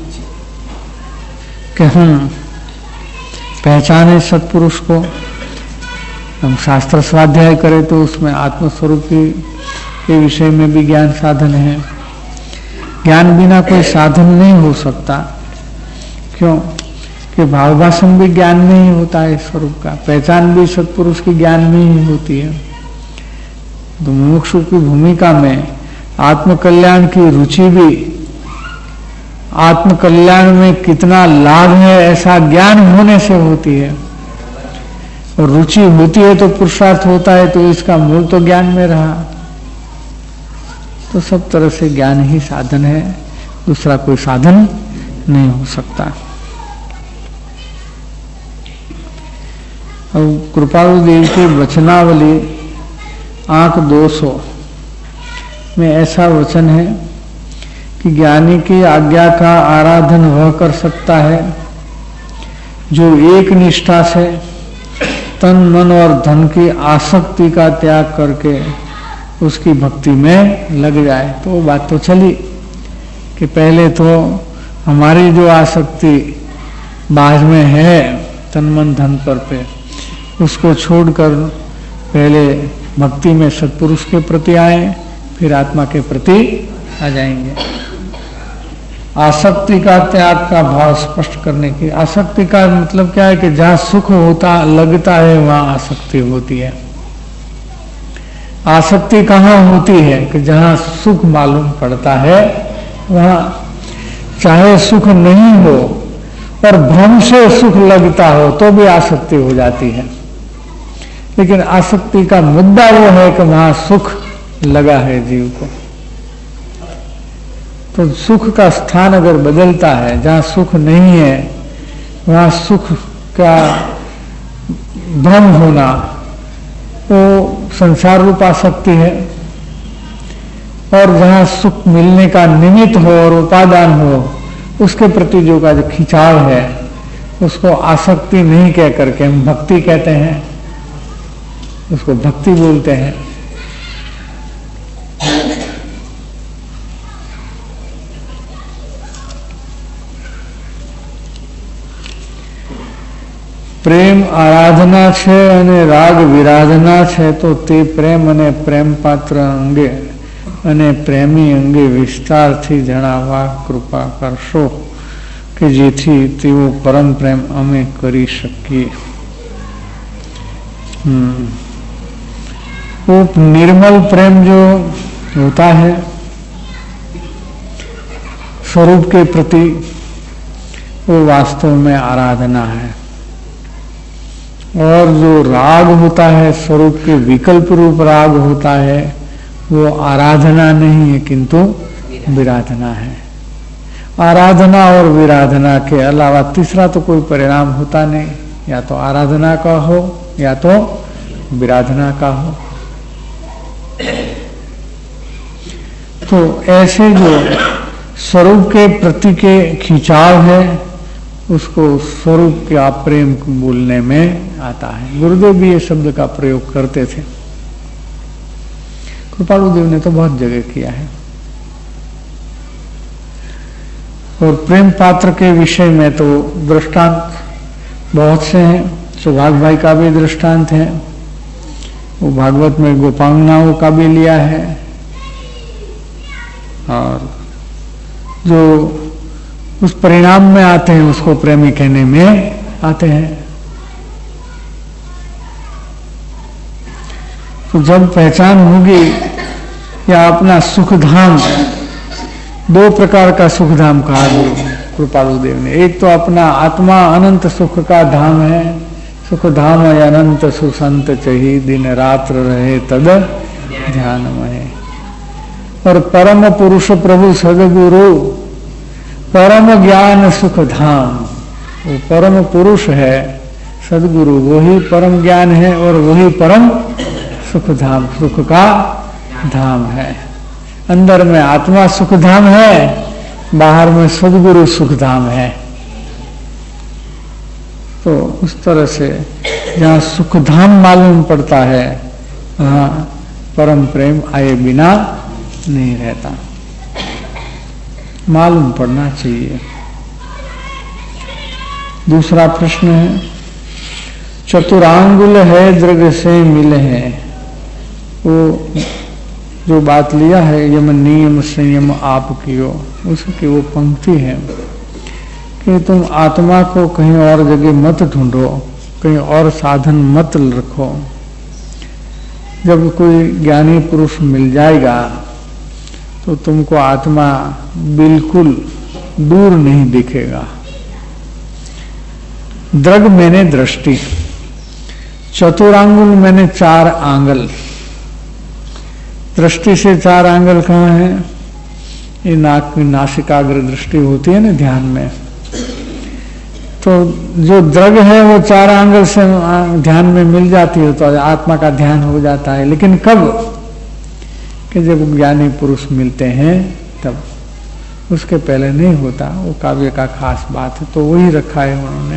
कि हम पहचाने सत्पुरुष को, हम शास्त्र स्वाध्याय करें तो उसमें आत्मस्वरूप के विषय में भी ज्ञान साधन है। ज्ञान बिना कोई साधन नहीं हो सकता। क्यों? कि भावभाषण भी ज्ञान में ही होता है स्वरूप का, पहचान भी सत्पुरुष की ज्ञान में ही होती है। तो मुमुक्षु की भूमिका में आत्मकल्याण की रुचि भी, आत्मकल्याण में कितना लाभ है ऐसा ज्ञान होने से होती है। और रुचि होती है तो पुरुषार्थ होता है, तो इसका मूल तो ज्ञान में रहा। तो सब तरह से ज्ञान ही साधन है, दूसरा कोई साधन नहीं हो सकता। अब कृपालु देव की वचनावली आंक दो सौ में ऐसा वचन है कि ज्ञानी की आज्ञा का आराधन वह कर सकता है जो एक निष्ठा से तन मन और धन की आसक्ति का त्याग करके उसकी भक्ति में लग जाए। तो वो बात तो चली कि पहले तो हमारी जो आसक्ति बाहर में है तन मन धन पर पे, उसको छोड़कर पहले भक्ति में सत्पुरुष के प्रति आए, फिर आत्मा के प्रति आ जाएंगे। आसक्ति का त्याग का भाव स्पष्ट करने की, आसक्ति का मतलब क्या है कि जहां सुख होता लगता है वहां आसक्ति होती है। आसक्ति कहाँ होती है कि जहां सुख मालूम पड़ता है वहां चाहे सुख नहीं हो पर भ्रम से सुख लगता हो तो भी आसक्ति हो जाती है। लेकिन आसक्ति का मुद्दा वो है कि वहां सुख लगा है जीव को। तो सुख का स्थान अगर बदलता है, जहां सुख नहीं है वहां सुख का भ्रम होना वो संसार रूप आसक्ति है। और जहां सुख मिलने का निमित्त हो और उपादान हो उसके प्रति जो का जो खिंचाव है उसको आसक्ति नहीं कह करके हम भक्ति कहते हैं, उसको भक्ति बोलते हैं। प्रेम आराधना છે અને રાગ વિરાધના છે, તો તે પ્રેમ અને પ્રેમ પાત્ર અંગે અને પ્રેમી અંગે વિસ્તારથી જણાવવા કૃપા કરશો કે જેથી તેવો પરમ પ્રેમ અમે કરી શકીએ। वो निर्मल प्रेम जो होता है स्वरूप के प्रति, वो वास्तव में आराधना है। और जो राग होता है स्वरूप के विकल्प रूप राग होता है, वो आराधना नहीं है किंतु विराधना है। आराधना और विराधना के अलावा तीसरा तो कोई परिणाम होता नहीं, या तो आराधना का हो या तो विराधना का हो। तो ऐसे जो स्वरूप के प्रति के खिंचाव है उसको स्वरूप का प्रेम बोलने में आता है। गुरुदेव भी ये शब्द का प्रयोग करते थे, कृपालु देव ने तो बहुत जगह किया है। और प्रेम पात्र के विषय में तो दृष्टांत बहुत से हैं। सौभाग्य भाई का भी दृष्टांत है, वो भागवत में गोपांगनाओं का भी लिया है, और जो उस परिणाम में आते हैं उसको प्रेमी कहने में आते हैं। तो जब पहचान होगी या अपना सुख धाम, दो प्रकार का सुख धाम कहा गुरु कृपालु देव ने। एक तो अपना आत्मा अनंत सुख का धाम है, सुख धाम अनंत सुसंत चही दिन रात्र रहे तद ध्यान में। और परम पुरुष प्रभु सदगुरु परम ज्ञान सुख धाम, वो परम पुरुष है सदगुरु, वही परम ज्ञान है और वही परम सुख धाम, सुख का धाम है। अंदर में आत्मा सुख धाम है, बाहर में सदगुरु सुख धाम है। तो उस तरह से जहाँ सुख धाम मालूम पड़ता है वहाँ परम प्रेम आए बिना नहीं रहता, मालूम पड़ना चाहिए। दूसरा प्रश्न है, चतुरांगुल है दृग से मिले हैं, वो जो बात लिया है यम नियम संयम आप कियो, उसकी वो पंक्ति है कि तुम आत्मा को कहीं और जगह मत ढूंढो, कहीं और साधन मत रखो। जब कोई ज्ञानी पुरुष मिल जाएगा तो तुमको आत्मा बिल्कुल दूर नहीं दिखेगा। द्रग मैंने दृष्टि, चतुरांगुल मैंने चार आंगल। दृष्टि से चार आंगल कहाँ है? ये नाक की नासिकाग्र दृष्टि होती है ना ध्यान में। तो जो द्रग है वो चार आंगल से ध्यान में मिल जाती है तो आत्मा का ध्यान हो जाता है। लेकिन कब? कि जब ज्ञानी पुरुष मिलते हैं तब, उसके पहले नहीं होता। वो काव्य का खास बात है, तो वही रखा है उन्होंने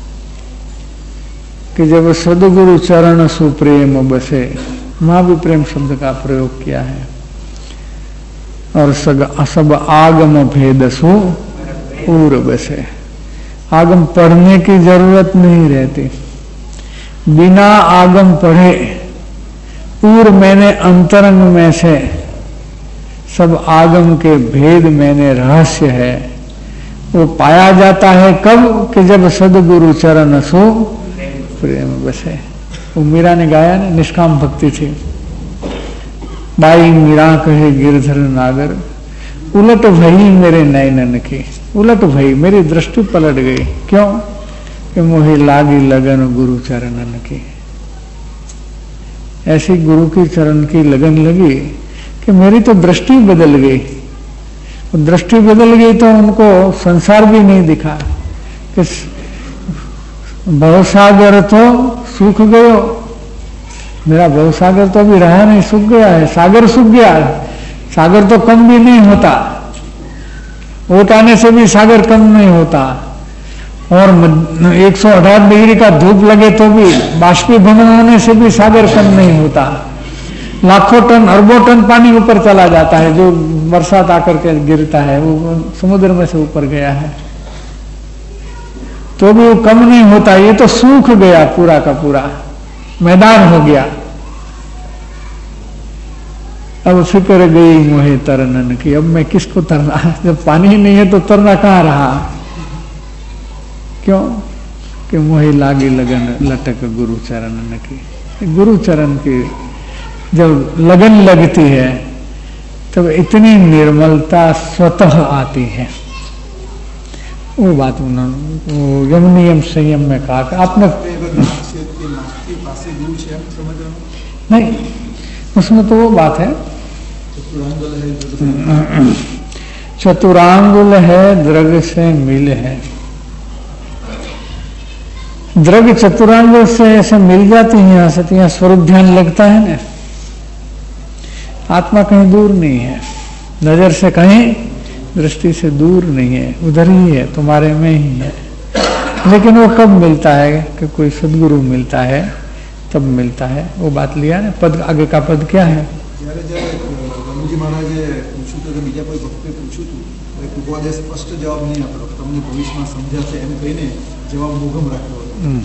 कि जब सदगुरु चरण सुप्रेम बसे, वहां भी प्रेम शब्द का प्रयोग किया है। और सग सब आगम भेद सु पूर बसे, आगम पढ़ने की जरूरत नहीं रहती, बिना आगम पढ़े पूर मैंने अंतरंग में से सब आगम के भेद मैंने रहस्य है, वो पाया जाता है। कब? कि जब सदगुरु चरण सो प्रेम बसे। वो मीरा ने गाया ना, निष्काम भक्ति थी। बाई मीरा कहे गिरधर नागर, उलट भई मेरे नयनन की, उलट भई मेरी दृष्टि पलट गई। क्यों? कि मोहे लागी लगन गुरु चरणन की। ऐसी गुरु की चरण की लगन लगी कि मेरी तो दृष्टि बदल गई। दृष्टि बदल गई तो उनको संसार भी नहीं दिखा कि भवसागर तो सूख गयो, मेरा भवसागर तो अभी रहा नहीं, सूख गया है। सागर सूख गया, सागर तो कम भी नहीं होता। ओट आने से भी सागर कम नहीं होता, और एक सौ अठारह डिग्री का धूप लगे तो भी बाष्पीभवन होने से भी सागर कम नहीं होता। लाखों टन अरबों टन पानी ऊपर चला जाता है, जो बरसात आकर के गिरता है वो समुद्र में से ऊपर गया है, तो भी वो कम नहीं होता। ये तो सूख गया, पूरा का पूरा मैदान हो गया। अब फिक्र गई मोहे तरनन की, अब मैं किसको तरना, जब पानी ही नहीं है तो तरना कहाँ रहा। क्यों कि मोहे लागी लगन लटक गुरु चरणन की। गुरु चरण की जब लगन लगती है तब इतनी निर्मलता स्वतः आती है। वो बात उन्होंने यम नियम संयम में कहा कि आपने नहीं, उसमें तो वो बात है चतुरांगुल है द्रग से मिल है। द्रग चतुरांगुल से ऐसे मिल जाती है, यहाँ से यहाँ स्वरूप ध्यान लगता है ना। आत्मा कहीं दूर नहीं है, नजर से कहीं दृष्टि से दूर नहीं है, उधर ही है, तुम्हारे में ही है। लेकिन वो कब मिलता है कि कोई सदगुरु मिलता है तब मिलता है। वो बात लिया ना, पद आगे का पद क्या है। महाराजे पूछू तो बीजा कोई भक्त पूछू तू भगवान स्पष्ट जवाब नहीं आपको तमने भविष्य में समझा से एम कहीने जवाब मोघम राख्यो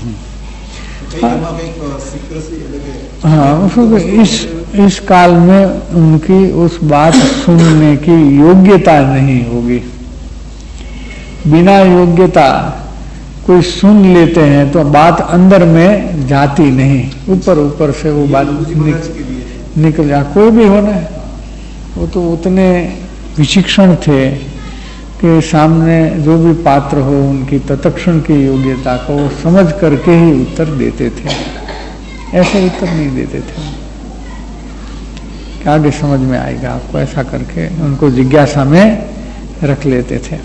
હતો। हाँ, उसको इस इस काल में उनकी उस बात सुनने की योग्यता नहीं होगी। बिना योग्यता कोई सुन लेते हैं तो बात अंदर में जाती नहीं, ऊपर ऊपर से वो बात निक, निकल जा। कोई भी हो ना, वो तो उतने विचक्षण थे कि सामने जो भी पात्र हो उनकी तत्क्षण की योग्यता को वो समझ करके ही उत्तर देते थे, ऐसे उत्तर नहीं देते थे कि आगे समझ में आएगा आपको, ऐसा करके उनको जिज्ञासा में रख लेते थे।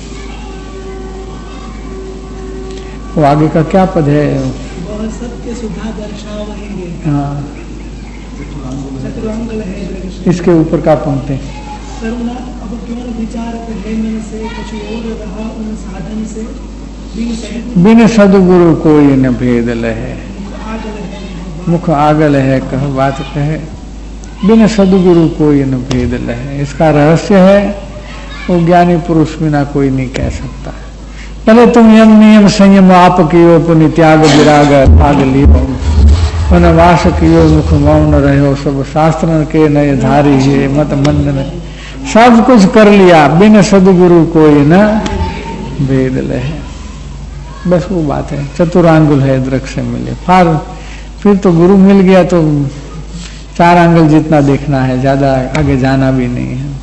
वो आगे का क्या पद है। वह सत्य सुधा दर्शावेंगे। हाँ, चतुरांगल है। इसके ऊपर का पंक्ति करुणा अब क्यों विचार कहे मन से कुछ और रहा उन साधन से बिन सदगुरु कोई न भेद लहे। मुख आगल है कह बात कहे, बिन सदगुरु कोई न भेद लहे। इसका रहस्य है वो ज्ञानी पुरुष बिना कोई नहीं कह सकता। पहले तुम यम नियम संयम आप कियो पुण्य त्याग विराग भाग लियो, वनवास कियो मुख मौन रहो, सब शास्त्र के नए धारी है मत मंदन। सब कुछ कर लिया, बिन सदगुरु कोई न भेद लहे। बस वो बात है, चतुरांगुल है दृक से मिले। फार फिर तो गुरु मिल गया तो चार आंगल जितना देखना है, ज्यादा आगे जाना भी नहीं है।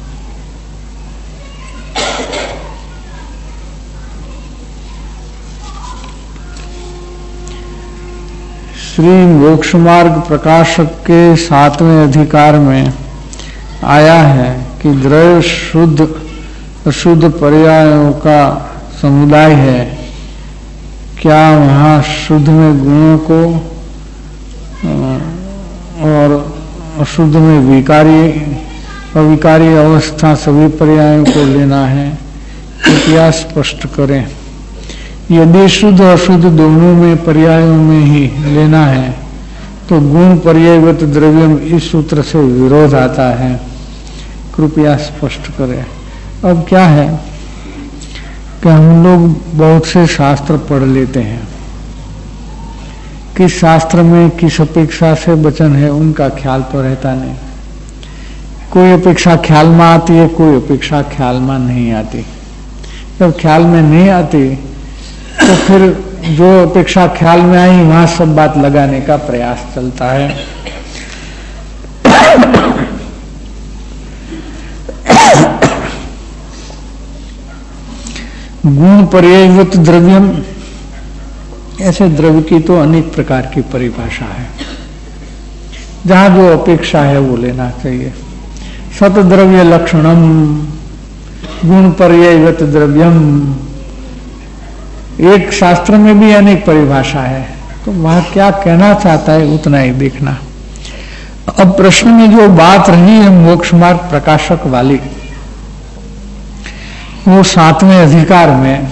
श्री मोक्ष मार्ग प्रकाशक के सातवें अधिकार में आया है कि द्रव्य शुद्ध अशुद्ध पर्यायों का समुदाय है। क्या वहाँ शुद्ध में गुणों को और अशुद्ध में विकारी अविकारी अवस्था सभी पर्यायों को लेना है, कृपया स्पष्ट करें। यदि शुद्ध अशुद्ध दोनों में पर्यायों में ही लेना है तो गुण पर्यायगत द्रव्यम इस सूत्र से विरोध आता है, कृपया स्पष्ट करें। अब क्या है कि हम लोग बहुत से शास्त्र पढ़ लेते हैं, किस शास्त्र में किस अपेक्षा से वचन है उनका ख्याल तो रहता नहीं। कोई अपेक्षा ख्याल में आती है, कोई अपेक्षा ख्याल में नहीं आती। जब ख्याल में नहीं आती तो फिर जो अपेक्षा ख्याल में आई वहां सब बात लगाने का प्रयास चलता है। गुण पर्यायगत द्रव्यम, ऐसे द्रव्य की तो अनेक प्रकार की परिभाषा है, जहां जो अपेक्षा है वो लेना चाहिए। सत द्रव्य लक्षणम गुण पर्यायगत द्रव्यम, एक शास्त्र में भी अनेक परिभाषा है, तो वह क्या कहना चाहता है उतना ही देखना। अब प्रश्न में जो बात रही है मोक्ष मार्ग प्रकाशक वाली, वो सातवें अधिकार में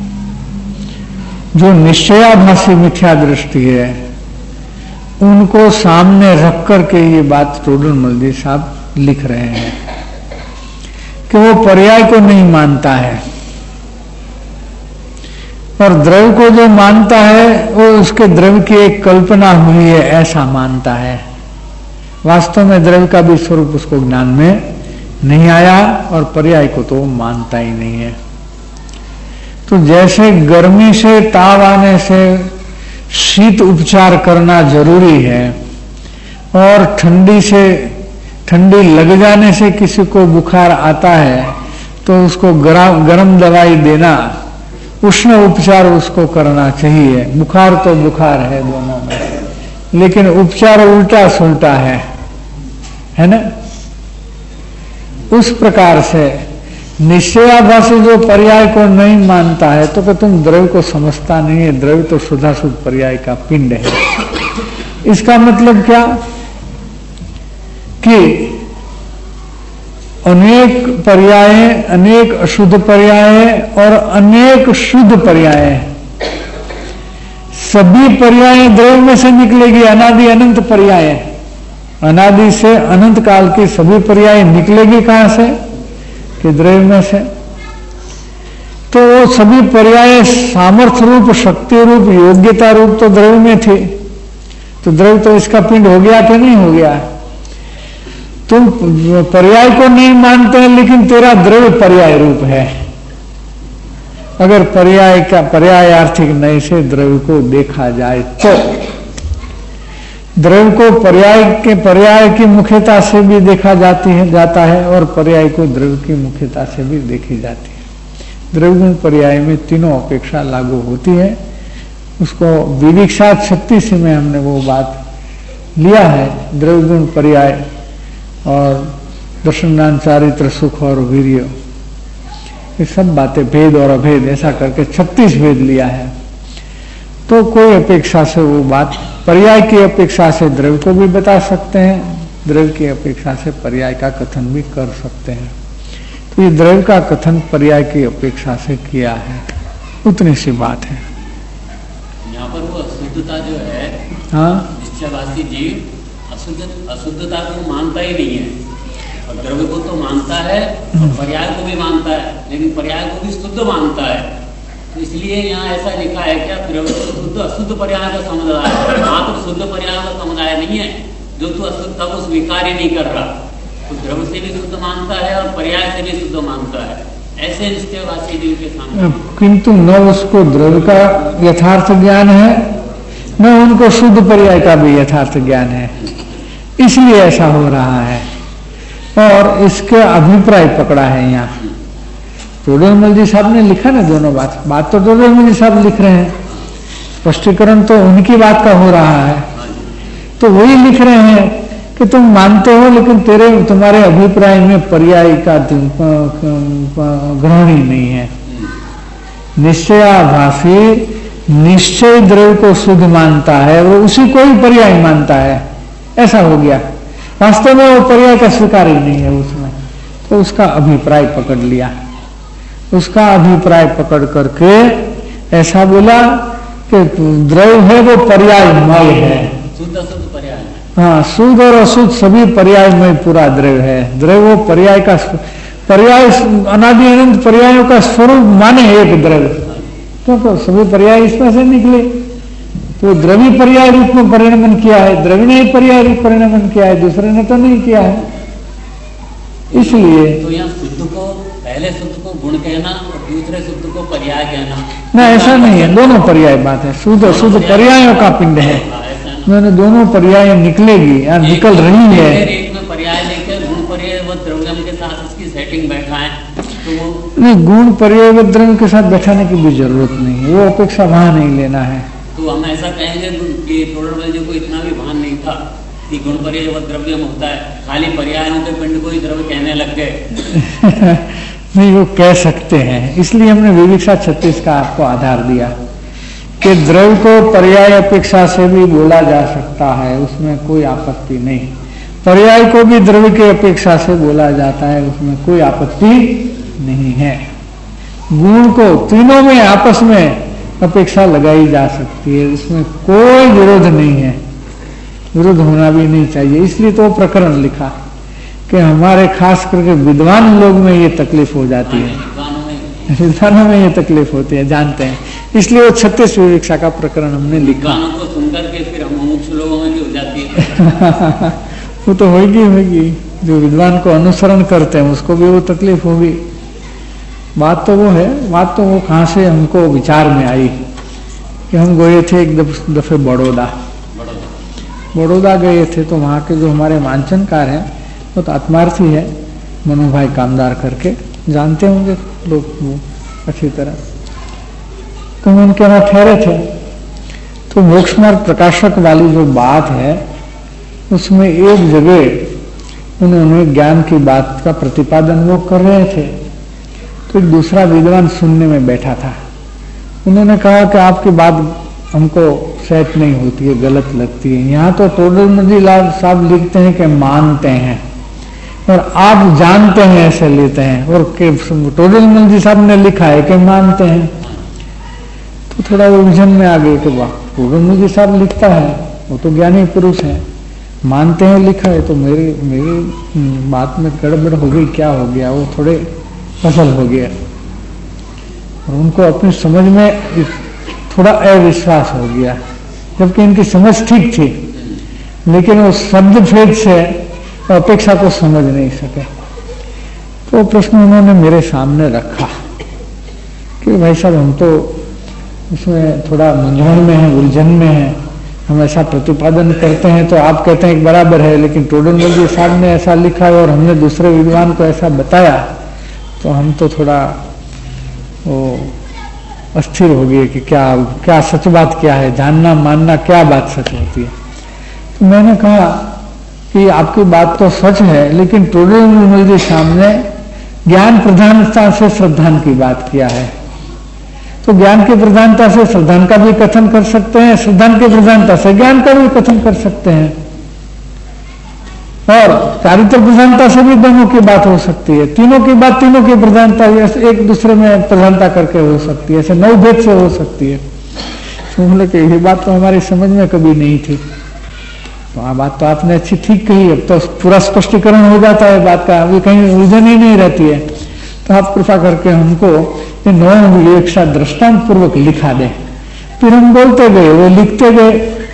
जो निश्चयाभासी मिथ्या दृष्टि है उनको सामने रख करके ये बात टोडरमल जी साहब लिख रहे हैं कि वो पर्याय को नहीं मानता है और द्रव्य को जो मानता है वो उसके द्रव्य की एक कल्पना हुई है ऐसा मानता है। वास्तव में द्रव्य का भी स्वरूप उसको ज्ञान में नहीं आया और पर्याय को तो मानता ही नहीं है। तो जैसे गर्मी से ताव आने से शीत उपचार करना जरूरी है और ठंडी से ठंडी लग जाने से किसी को बुखार आता है तो उसको गरम गरम दवाई देना, उष्ण उपचार उसको करना चाहिए। बुखार तो बुखार है दोनों में, लेकिन उपचार उल्टा सुलटा है, है ना। उस प्रकार से निश्चयाभासी जो पर्याय को नहीं मानता है तो कि तुम द्रव्य को समझता नहीं है, द्रव्य तो शुद्धाशुद्ध पर्याय का पिंड है। इसका मतलब क्या कि अनेक पर्याय, अनेक अशुद्ध पर्याय और अनेक शुद्ध पर्याय, सभी पर्याय द्रव्य में से निकलेगी। अनादि अनंत पर्याय, अनादि से अनंत काल की सभी पर्याय निकलेगी कहां से? कि द्रव्य में से। तो वो सभी पर्याय सामर्थ्य रूप, शक्ति रूप, योग्यता रूप तो द्रव्य में थी। तो द्रव्य तो इसका पिंड हो गया कि नहीं हो गया? तुम पर्याय को नहीं मानते हैं लेकिन तेरा द्रव्य पर्याय रूप है। अगर पर्याय का पर्यायार्थिक नए से द्रव्य को देखा जाए तो द्रव्य को पर्याय के पर्याय की मुख्यता से भी देखा जाती है जाता है और पर्याय को द्रव्य की मुख्यता से भी देखी जाती है। द्रव्य गुण पर्याय में तीनों अपेक्षा लागू होती है। उसको विविक्षा छत्तीस में हमने वो बात लिया है। द्रव्य गुण पर्याय और दर्शन ज्ञान चारित्र सुख और वीर्य, ये सब बातें भेद और अभेद ऐसा करके छत्तीस भेद लिया है। तो कोई अपेक्षा से वो बात पर्याय की अपेक्षा से द्रव्य को भी बता सकते हैं, द्रव्य की अपेक्षा से पर्याय का कथन भी कर सकते हैं। तो ये द्रव्य का कथन पर्याय की अपेक्षा से किया है, उतनी सी बात है। यहाँ पर वो अशुद्धता जो है, हाँ, निश्चयवासी जीव अशुद्ध अशुद्धता को मानता ही नहीं है और द्रव्य को तो मानता है और पर्याय को भी मानता है, लेकिन पर्याय को भी शुद्ध मानता है। तो इसलिए यहाँ ऐसा लिखा है क्या द्रव्य को शुद्ध अशुद्ध पर्याय का समुदाय है, मात्र शुद्ध पर्याय का समुदाय नहीं है जो तू अशुद्धता को स्वीकार ही नहीं कर रहा। तो द्रव्य से भी शुद्ध मानता है और पर्याय से भी शुद्ध मानता है, ऐसे निश्चयवासी जीव के सामने। किंतु न उसको द्रव्य का यथार्थ ज्ञान है न उनको शुद्ध पर्याय का भी यथार्थ ज्ञान है, इसलिए ऐसा हो रहा है। और इसके अभिप्राय पकड़ा है यहाँ टोडरमल जी साहब ने लिखा ना दोनों बात बात तो टोडरमल जी साहब लिख रहे हैं, स्पष्टीकरण तो उनकी बात का हो रहा है। तो वही लिख रहे हैं कि तुम मानते हो लेकिन तेरे तुम्हारे अभिप्राय में पर्याय का ग्रहण ही नहीं है। निश्चयाभासी निश्चय द्रव्य को शुद्ध मानता है, वो उसी को ही पर्याय मानता है, ऐसा हो गया। वास्तव में वो पर्याय का स्वीकार ही नहीं है उसमें। तो उसका अभिप्राय पकड़ लिया, उसका अभिप्राय पकड़ करके ऐसा बोला कि द्रव्य है वो पर्यायमय है, शुद्ध अशुद्ध पर्याय। हाँ, शुद्ध और अशुद्ध सभी पर्यायमय पूरा द्रव्य है। द्रव्य वो पर्याय का पर्याय अनादि अनंत पर्यायों का स्वरूप माने एक द्रव्य, क्योंकि तो सभी पर्याय इसमें से निकले। तो द्रव्य पर्याय रूप में परिणमन किया है, द्रव्य ने पर्याय रूप परिणमन किया है, दूसरे ने तो नहीं किया है। इसलिए तो यहाँ शुद्ध को पहले शुद्ध को गुण कहना और दूसरे शुद्ध को पर्याय कहना, ना ऐसा नहीं है, दोनों पर्याय बात है। शुद्ध शुद्ध पर्यायों का पिंड है, मैंने दोनों पर्याय निकलेगी या निकल रही है। एक में पर्याय लेकर गुण पर्याय व द्रव्यम के साथ इसकी सेटिंग बैठाएं तो वो नहीं, गुण पर्याय व द्रव्य के साथ बैठाने की भी जरूरत नहीं है, वो अपेक्षा वहां नहीं लेना है। तो हम ऐसा कहेंगे कि टोडरमल जी को इतना भी भान नहीं था कि गुण पर्याय व द्रव्यम होता है, खाली पर्यायों के पिंड को ही द्रव्य कहने लग गए। नहीं, वो कह सकते हैं, इसलिए हमने विविक्षा छत्तीस का आपको आधार दिया कि द्रव्य को पर्याय अपेक्षा से भी बोला जा सकता है, उसमें कोई आपत्ति नहीं। पर्याय को भी द्रव्य की अपेक्षा से बोला जाता है, उसमें कोई आपत्ति नहीं है। गुण को तीनों में आपस में अपेक्षा लगाई जा सकती है, इसमें कोई विरोध नहीं है, विरोध होना भी नहीं चाहिए। इसलिए तो प्रकरण लिखा कि हमारे खास करके विद्वान लोग में ये तकलीफ हो जाती है, विद्वानों में ये तकलीफ होती है, जानते हैं, इसलिए वो छत्तीस विवेक्षा का प्रकरण हमने लिखा। को सुनकर के फिर हम मुमुक्षु लोगों में भी हो जाती है वो तो होगी होगी जो विद्वान को अनुसरण करते हैं उसको भी वो तकलीफ होगी। बात तो वो है, बात तो वो कहाँ से हमको विचार में आई कि हम गए थे एक दफे बड़ौदा, बड़ौदा गए थे, तो वहाँ के जो हमारे वांचनकार हैं वो तो आत्मार्थी है, मनु भाई कामदार करके, जानते होंगे लोग वो अच्छी तरह। तो हम उनके वहाँ ठहरे थे, तो मोक्ष मार्ग प्रकाशक वाली जो बात है उसमें एक जगह उन्होंने ज्ञान की बात का प्रतिपादन वो कर रहे थे, तो एक दूसरा विद्वान सुनने में बैठा था। उन्होंने कहा कि आपकी बात हमको सेट नहीं होती है, गलत लगती है। यहाँ तो टोडरमल लाल साहब लिखते हैं कि मानते हैं और आप जानते हैं ऐसे लेते हैं, और टोडरमल जी साहब ने लिखा है कि मानते हैं। तो थोड़ा उलझन में आ गए कि वाह, टोडरमल जी साहब लिखता है, वो तो ज्ञानी पुरुष है, मानते हैं लिखा है, तो मेरी मेरी बात में गड़बड़ हो गई, क्या हो गया, वो थोड़े फसल हो गया और उनको अपनी समझ में थोड़ा अविश्वास हो गया, जबकि इनकी समझ ठीक थी, लेकिन वो शब्द भेद से अपेक्षा को समझ नहीं सके। तो प्रश्न उन्होंने मेरे सामने रखा कि भाई साहब हम तो उसमें थोड़ा मूंझवण में है, उलझन में है, हम ऐसा प्रतिपादन करते हैं तो आप कहते हैं कि बराबर है, लेकिन टोडरमल जी साहब ने ऐसा लिखा है और हमने दूसरे विद्वान को ऐसा बताया, तो हम तो थोड़ा वो अस्थिर हो गए कि क्या क्या सच बात क्या है, जानना मानना क्या बात सच होती है। तो मैंने कहा कि आपकी बात तो सच है, लेकिन टोडरमल जी सामने ज्ञान प्रधानता से श्रद्धान की बात किया है, तो ज्ञान की प्रधानता से श्रद्धान का भी कथन कर सकते हैं, श्रद्धान की प्रधानता से ज्ञान का भी कथन कर सकते हैं, और चारित्र प्रधानता से भी दोनों की बात हो सकती है, तीनों की बात तीनों की प्रधानता एक दूसरे में प्रधानता करके हो सकती है, ऐसे नौ भेद से हो सकती है। तो बोले कि ये बात तो हमारी समझ में कभी नहीं थी। तो हाँ, बात तो आपने अच्छी ठीक कही, अब तो पूरा स्पष्टीकरण हो जाता है बात का, अभी कहीं उलझन ही नहीं रहती है। तो आप कृपा करके हमको ये नौ विवेक्षा दृष्टांत पूर्वक लिखा दे। फिर हम बोलते गए, वो लिखते गए,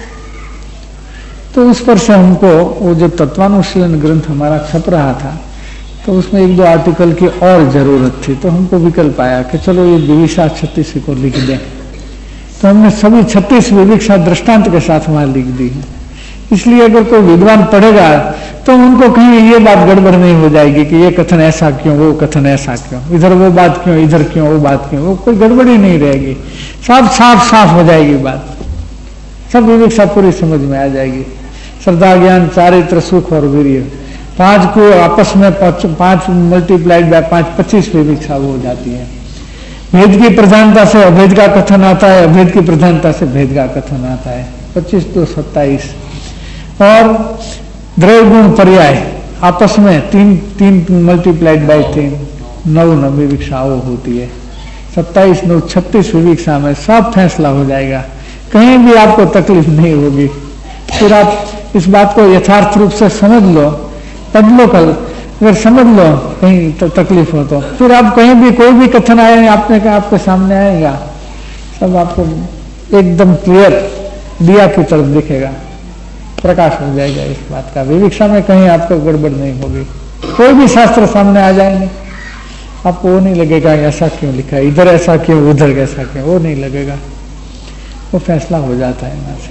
तो उस पर से हमको वो जो तत्वानुशीलन ग्रंथ हमारा छप रहा था, तो उसमें एक दो आर्टिकल की और जरूरत थी, तो हमको विकल्प आया कि चलो ये विविक्षा छत्तीस को लिख दें। तो हमने सभी छत्तीस विविक्षा दृष्टांत के साथ वहां लिख दी है। इसलिए अगर कोई विद्वान पढ़ेगा तो उनको कहीं ये बात गड़बड़ नहीं हो जाएगी कि ये कथन ऐसा क्यों, वो कथन ऐसा क्यों, इधर वो बात क्यों, इधर क्यों, वो बात क्यों, वो कोई गड़बड़ ही नहीं रहेगी, सब साफ साफ हो जाएगी बात, सब विवेक्षा पूरी समझ में आ जाएगी। श्रद्धा ज्ञान चारित्र सुख और वीर्य, पांच को आपस में पांच मल्टीप्लाइड बाय पांच पच्चीस विवेक्षा वो हो जाती है। भेद की प्रधानता से अभेद का कथन आता है, अभेद की प्रधानता से भेद का कथन आता है, पच्चीस दो सत्ताईस। और द्रव्य गुण पर्याय आपस में तीन तीन मल्टीप्लाइड बाय तीन नौ नौ विविक्षा वो होती है, सत्ताईस नौ छत्तीस विविक्षा में सब फैसला हो जाएगा, कहीं भी आपको तकलीफ नहीं होगी। फिर आप इस बात को यथार्थ रूप से समझ लो, पढ़ लो, कल अगर समझ लो कहीं तो तकलीफ हो तो फिर आप कहीं भी कोई भी कथन आए आपने कहा आपके सामने आएगा, सब आपको एकदम क्लियर दिया की तरफ दिखेगा, प्रकाश हो जाएगा इस बात का। विविक्षा में कहीं आपको गड़बड़ नहीं होगी, कोई भी शास्त्र सामने आ जाएंगे आपको वो नहीं लगेगा ऐसा क्यों लिखा है, इधर ऐसा क्यों, उधर ऐसा क्यों, वो नहीं लगेगा, वो फैसला हो जाता है यहाँ से।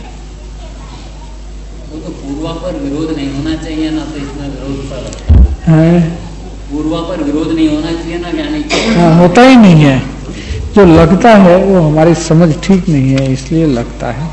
तो पूर्वा पर विरोध नहीं होना चाहिए ना, तो इसमें विरोध पर है, पूर्वा पर विरोध नहीं होना चाहिए ना ज्ञानी। हाँ, होता ही नहीं है, जो लगता है वो हमारी समझ ठीक नहीं है इसलिए लगता है।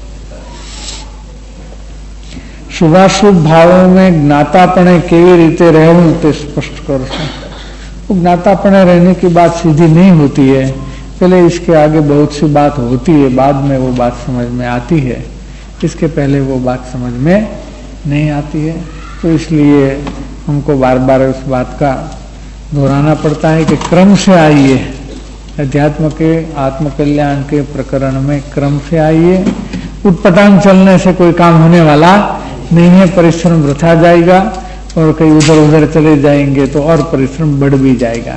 શુભાશુભ ભાવો में ज्ञातापणे केवी रीते रहूं ते स्पष्ट कर। वो ज्ञातापणे रहने की बात सीधी नहीं होती है, पहले इसके आगे बहुत सी बात होती है, बाद में वो बात समझ में आती है, इसके पहले वो बात समझ में नहीं आती है। तो इसलिए हमको बार बार उस बात का दोहराना पड़ता है कि क्रम से आइए, अध्यात्म के आत्म कल्याण के प्रकरण में क्रम से आइए। उटपटांग चलने से कोई काम होने वाला नहीं है, परिश्रम वृथा जाएगा और कहीं उधर उधर चले जाएंगे तो और परिश्रम बढ़ भी जाएगा।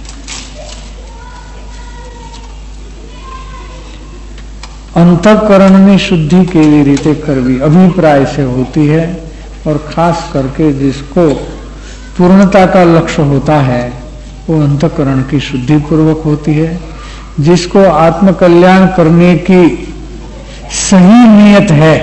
अंतःकरणની शुद्धि કેવી રીતે કરવી अभिप्राय से होती है, और खास करके जिसको पूर्णता का लक्ष्य होता है वो अंतःकरण की शुद्धि पूर्वक होती है। जिसको आत्मकल्याण करने की सही नियत है,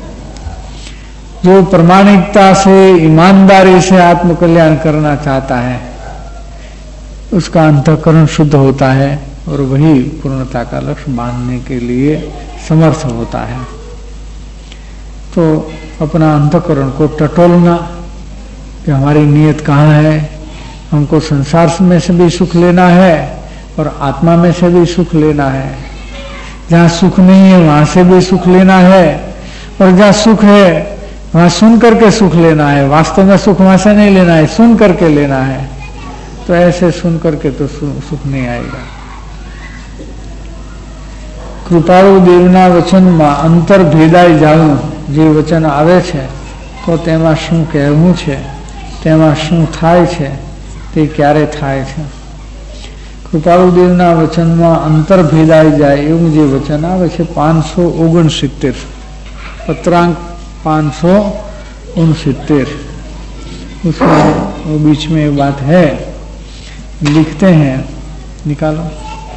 जो प्रामाणिकता से ईमानदारी से आत्मकल्याण करना चाहता है, उसका अंतःकरण शुद्ध होता है और वही पूर्णता का लक्ष्य मानने के लिए समर्थ होता है। तो अपना अंतःकरण को टटोलना कि हमारी नियत कहाँ है, हमको संसार में से भी सुख लेना है और आत्मा में से भी सुख लेना है। जहाँ सुख नहीं है वहां से भी सुख लेना है, और जहाँ सुख है वहां सुन करके सुख लेना है। वास्तव में सुख वहां से नहीं लेना है, सुन करके लेना है। तो ऐसे सुन करके तो सुख नहीं आएगा। કૃપાળુ દેવના વચનમાં અંતર ભેદાઈ જાણવું જે વચન આવે છે તો તેમાં શું કહેવું છે, તેમાં શું થાય છે, તે ક્યારે થાય છે। કૃપાળુ દેવના વચનમાં અંતર ભેદાઈ જાય એવું જે વચન આવે છે પાંચસો ઓગણસિત્તેર पत्रांक पाँच सौ उनसित्तेर, उसमें वो बीच में एक बात है, लिखते हैं, निकालो।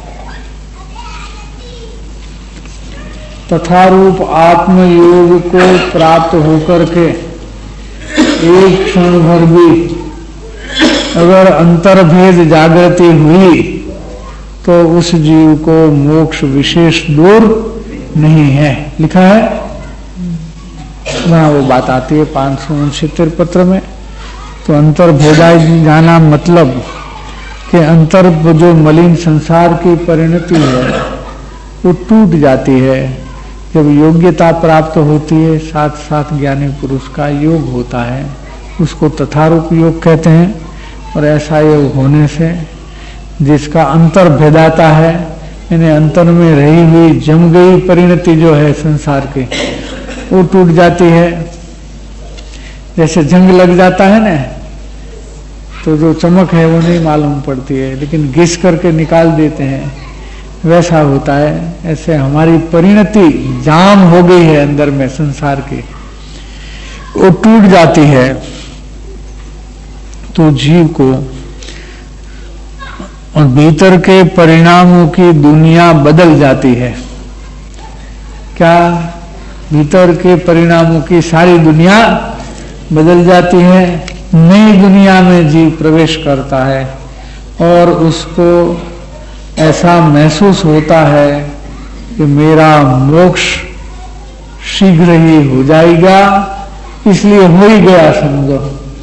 तथा रूप आत्मयोग को प्राप्त होकर के एक क्षण भर भी अगर अंतर्भेद जागृति हुई तो उस जीव को मोक्ष विशेष दूर नहीं है, लिखा है वहां वो बात आती है पांच सौ उनसत्तर पत्र में। तो अंतर्भेदाई जाना मतलब कि अंतर जो मलिन संसार की परिणति है वो टूट जाती है। जब योग्यता प्राप्त होती है साथ साथ ज्ञानी पुरुष का योग होता है, उसको तथारूप योग कहते हैं। और ऐसा योग होने से जिसका अंतर भेदाता है, यानी अंतर में रही हुई जम गई परिणति जो है संसार की, वो टूट जाती है। जैसे जंग लग जाता है ना, तो जो चमक है वो नहीं मालूम पड़ती है, लेकिन घिस करके निकाल देते हैं, वैसा होता है। ऐसे हमारी परिणति जाम हो गई है अंदर में संसार की, वो टूट जाती है। तो जीव को और भीतर के परिणामों की दुनिया बदल जाती है। क्या? भीतर के परिणामों की सारी दुनिया बदल जाती है। नई दुनिया में जीव प्रवेश करता है और उसको ऐसा महसूस होता है कि मेरा मोक्ष शीघ्र ही हो जाएगा, इसलिए हो ही गया समझो।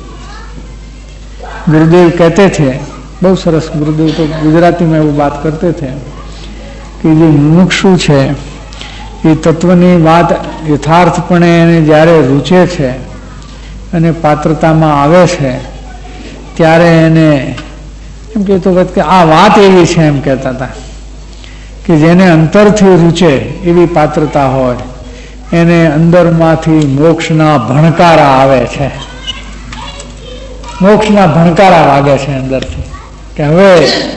गुरुदेव कहते थे, बहुत सरस गुरुदेव तो गुजराती में वो बात करते थे कि जो मुमुक्षु है એ તત્વની વાત યથાર્થપણે એને જ્યારે રૂચે છે અને પાત્રતામાં આવે છે ત્યારે એને એમ કહેતો કે આ વાત એવી છે, એમ કહેતા હતા કે જેને અંતરથી રૂચે એવી પાત્રતા હોય એને અંદરમાંથી મોક્ષના ભણકારા આવે છે, મોક્ષના ભણકારા વાગે છે અંદરથી કે હવે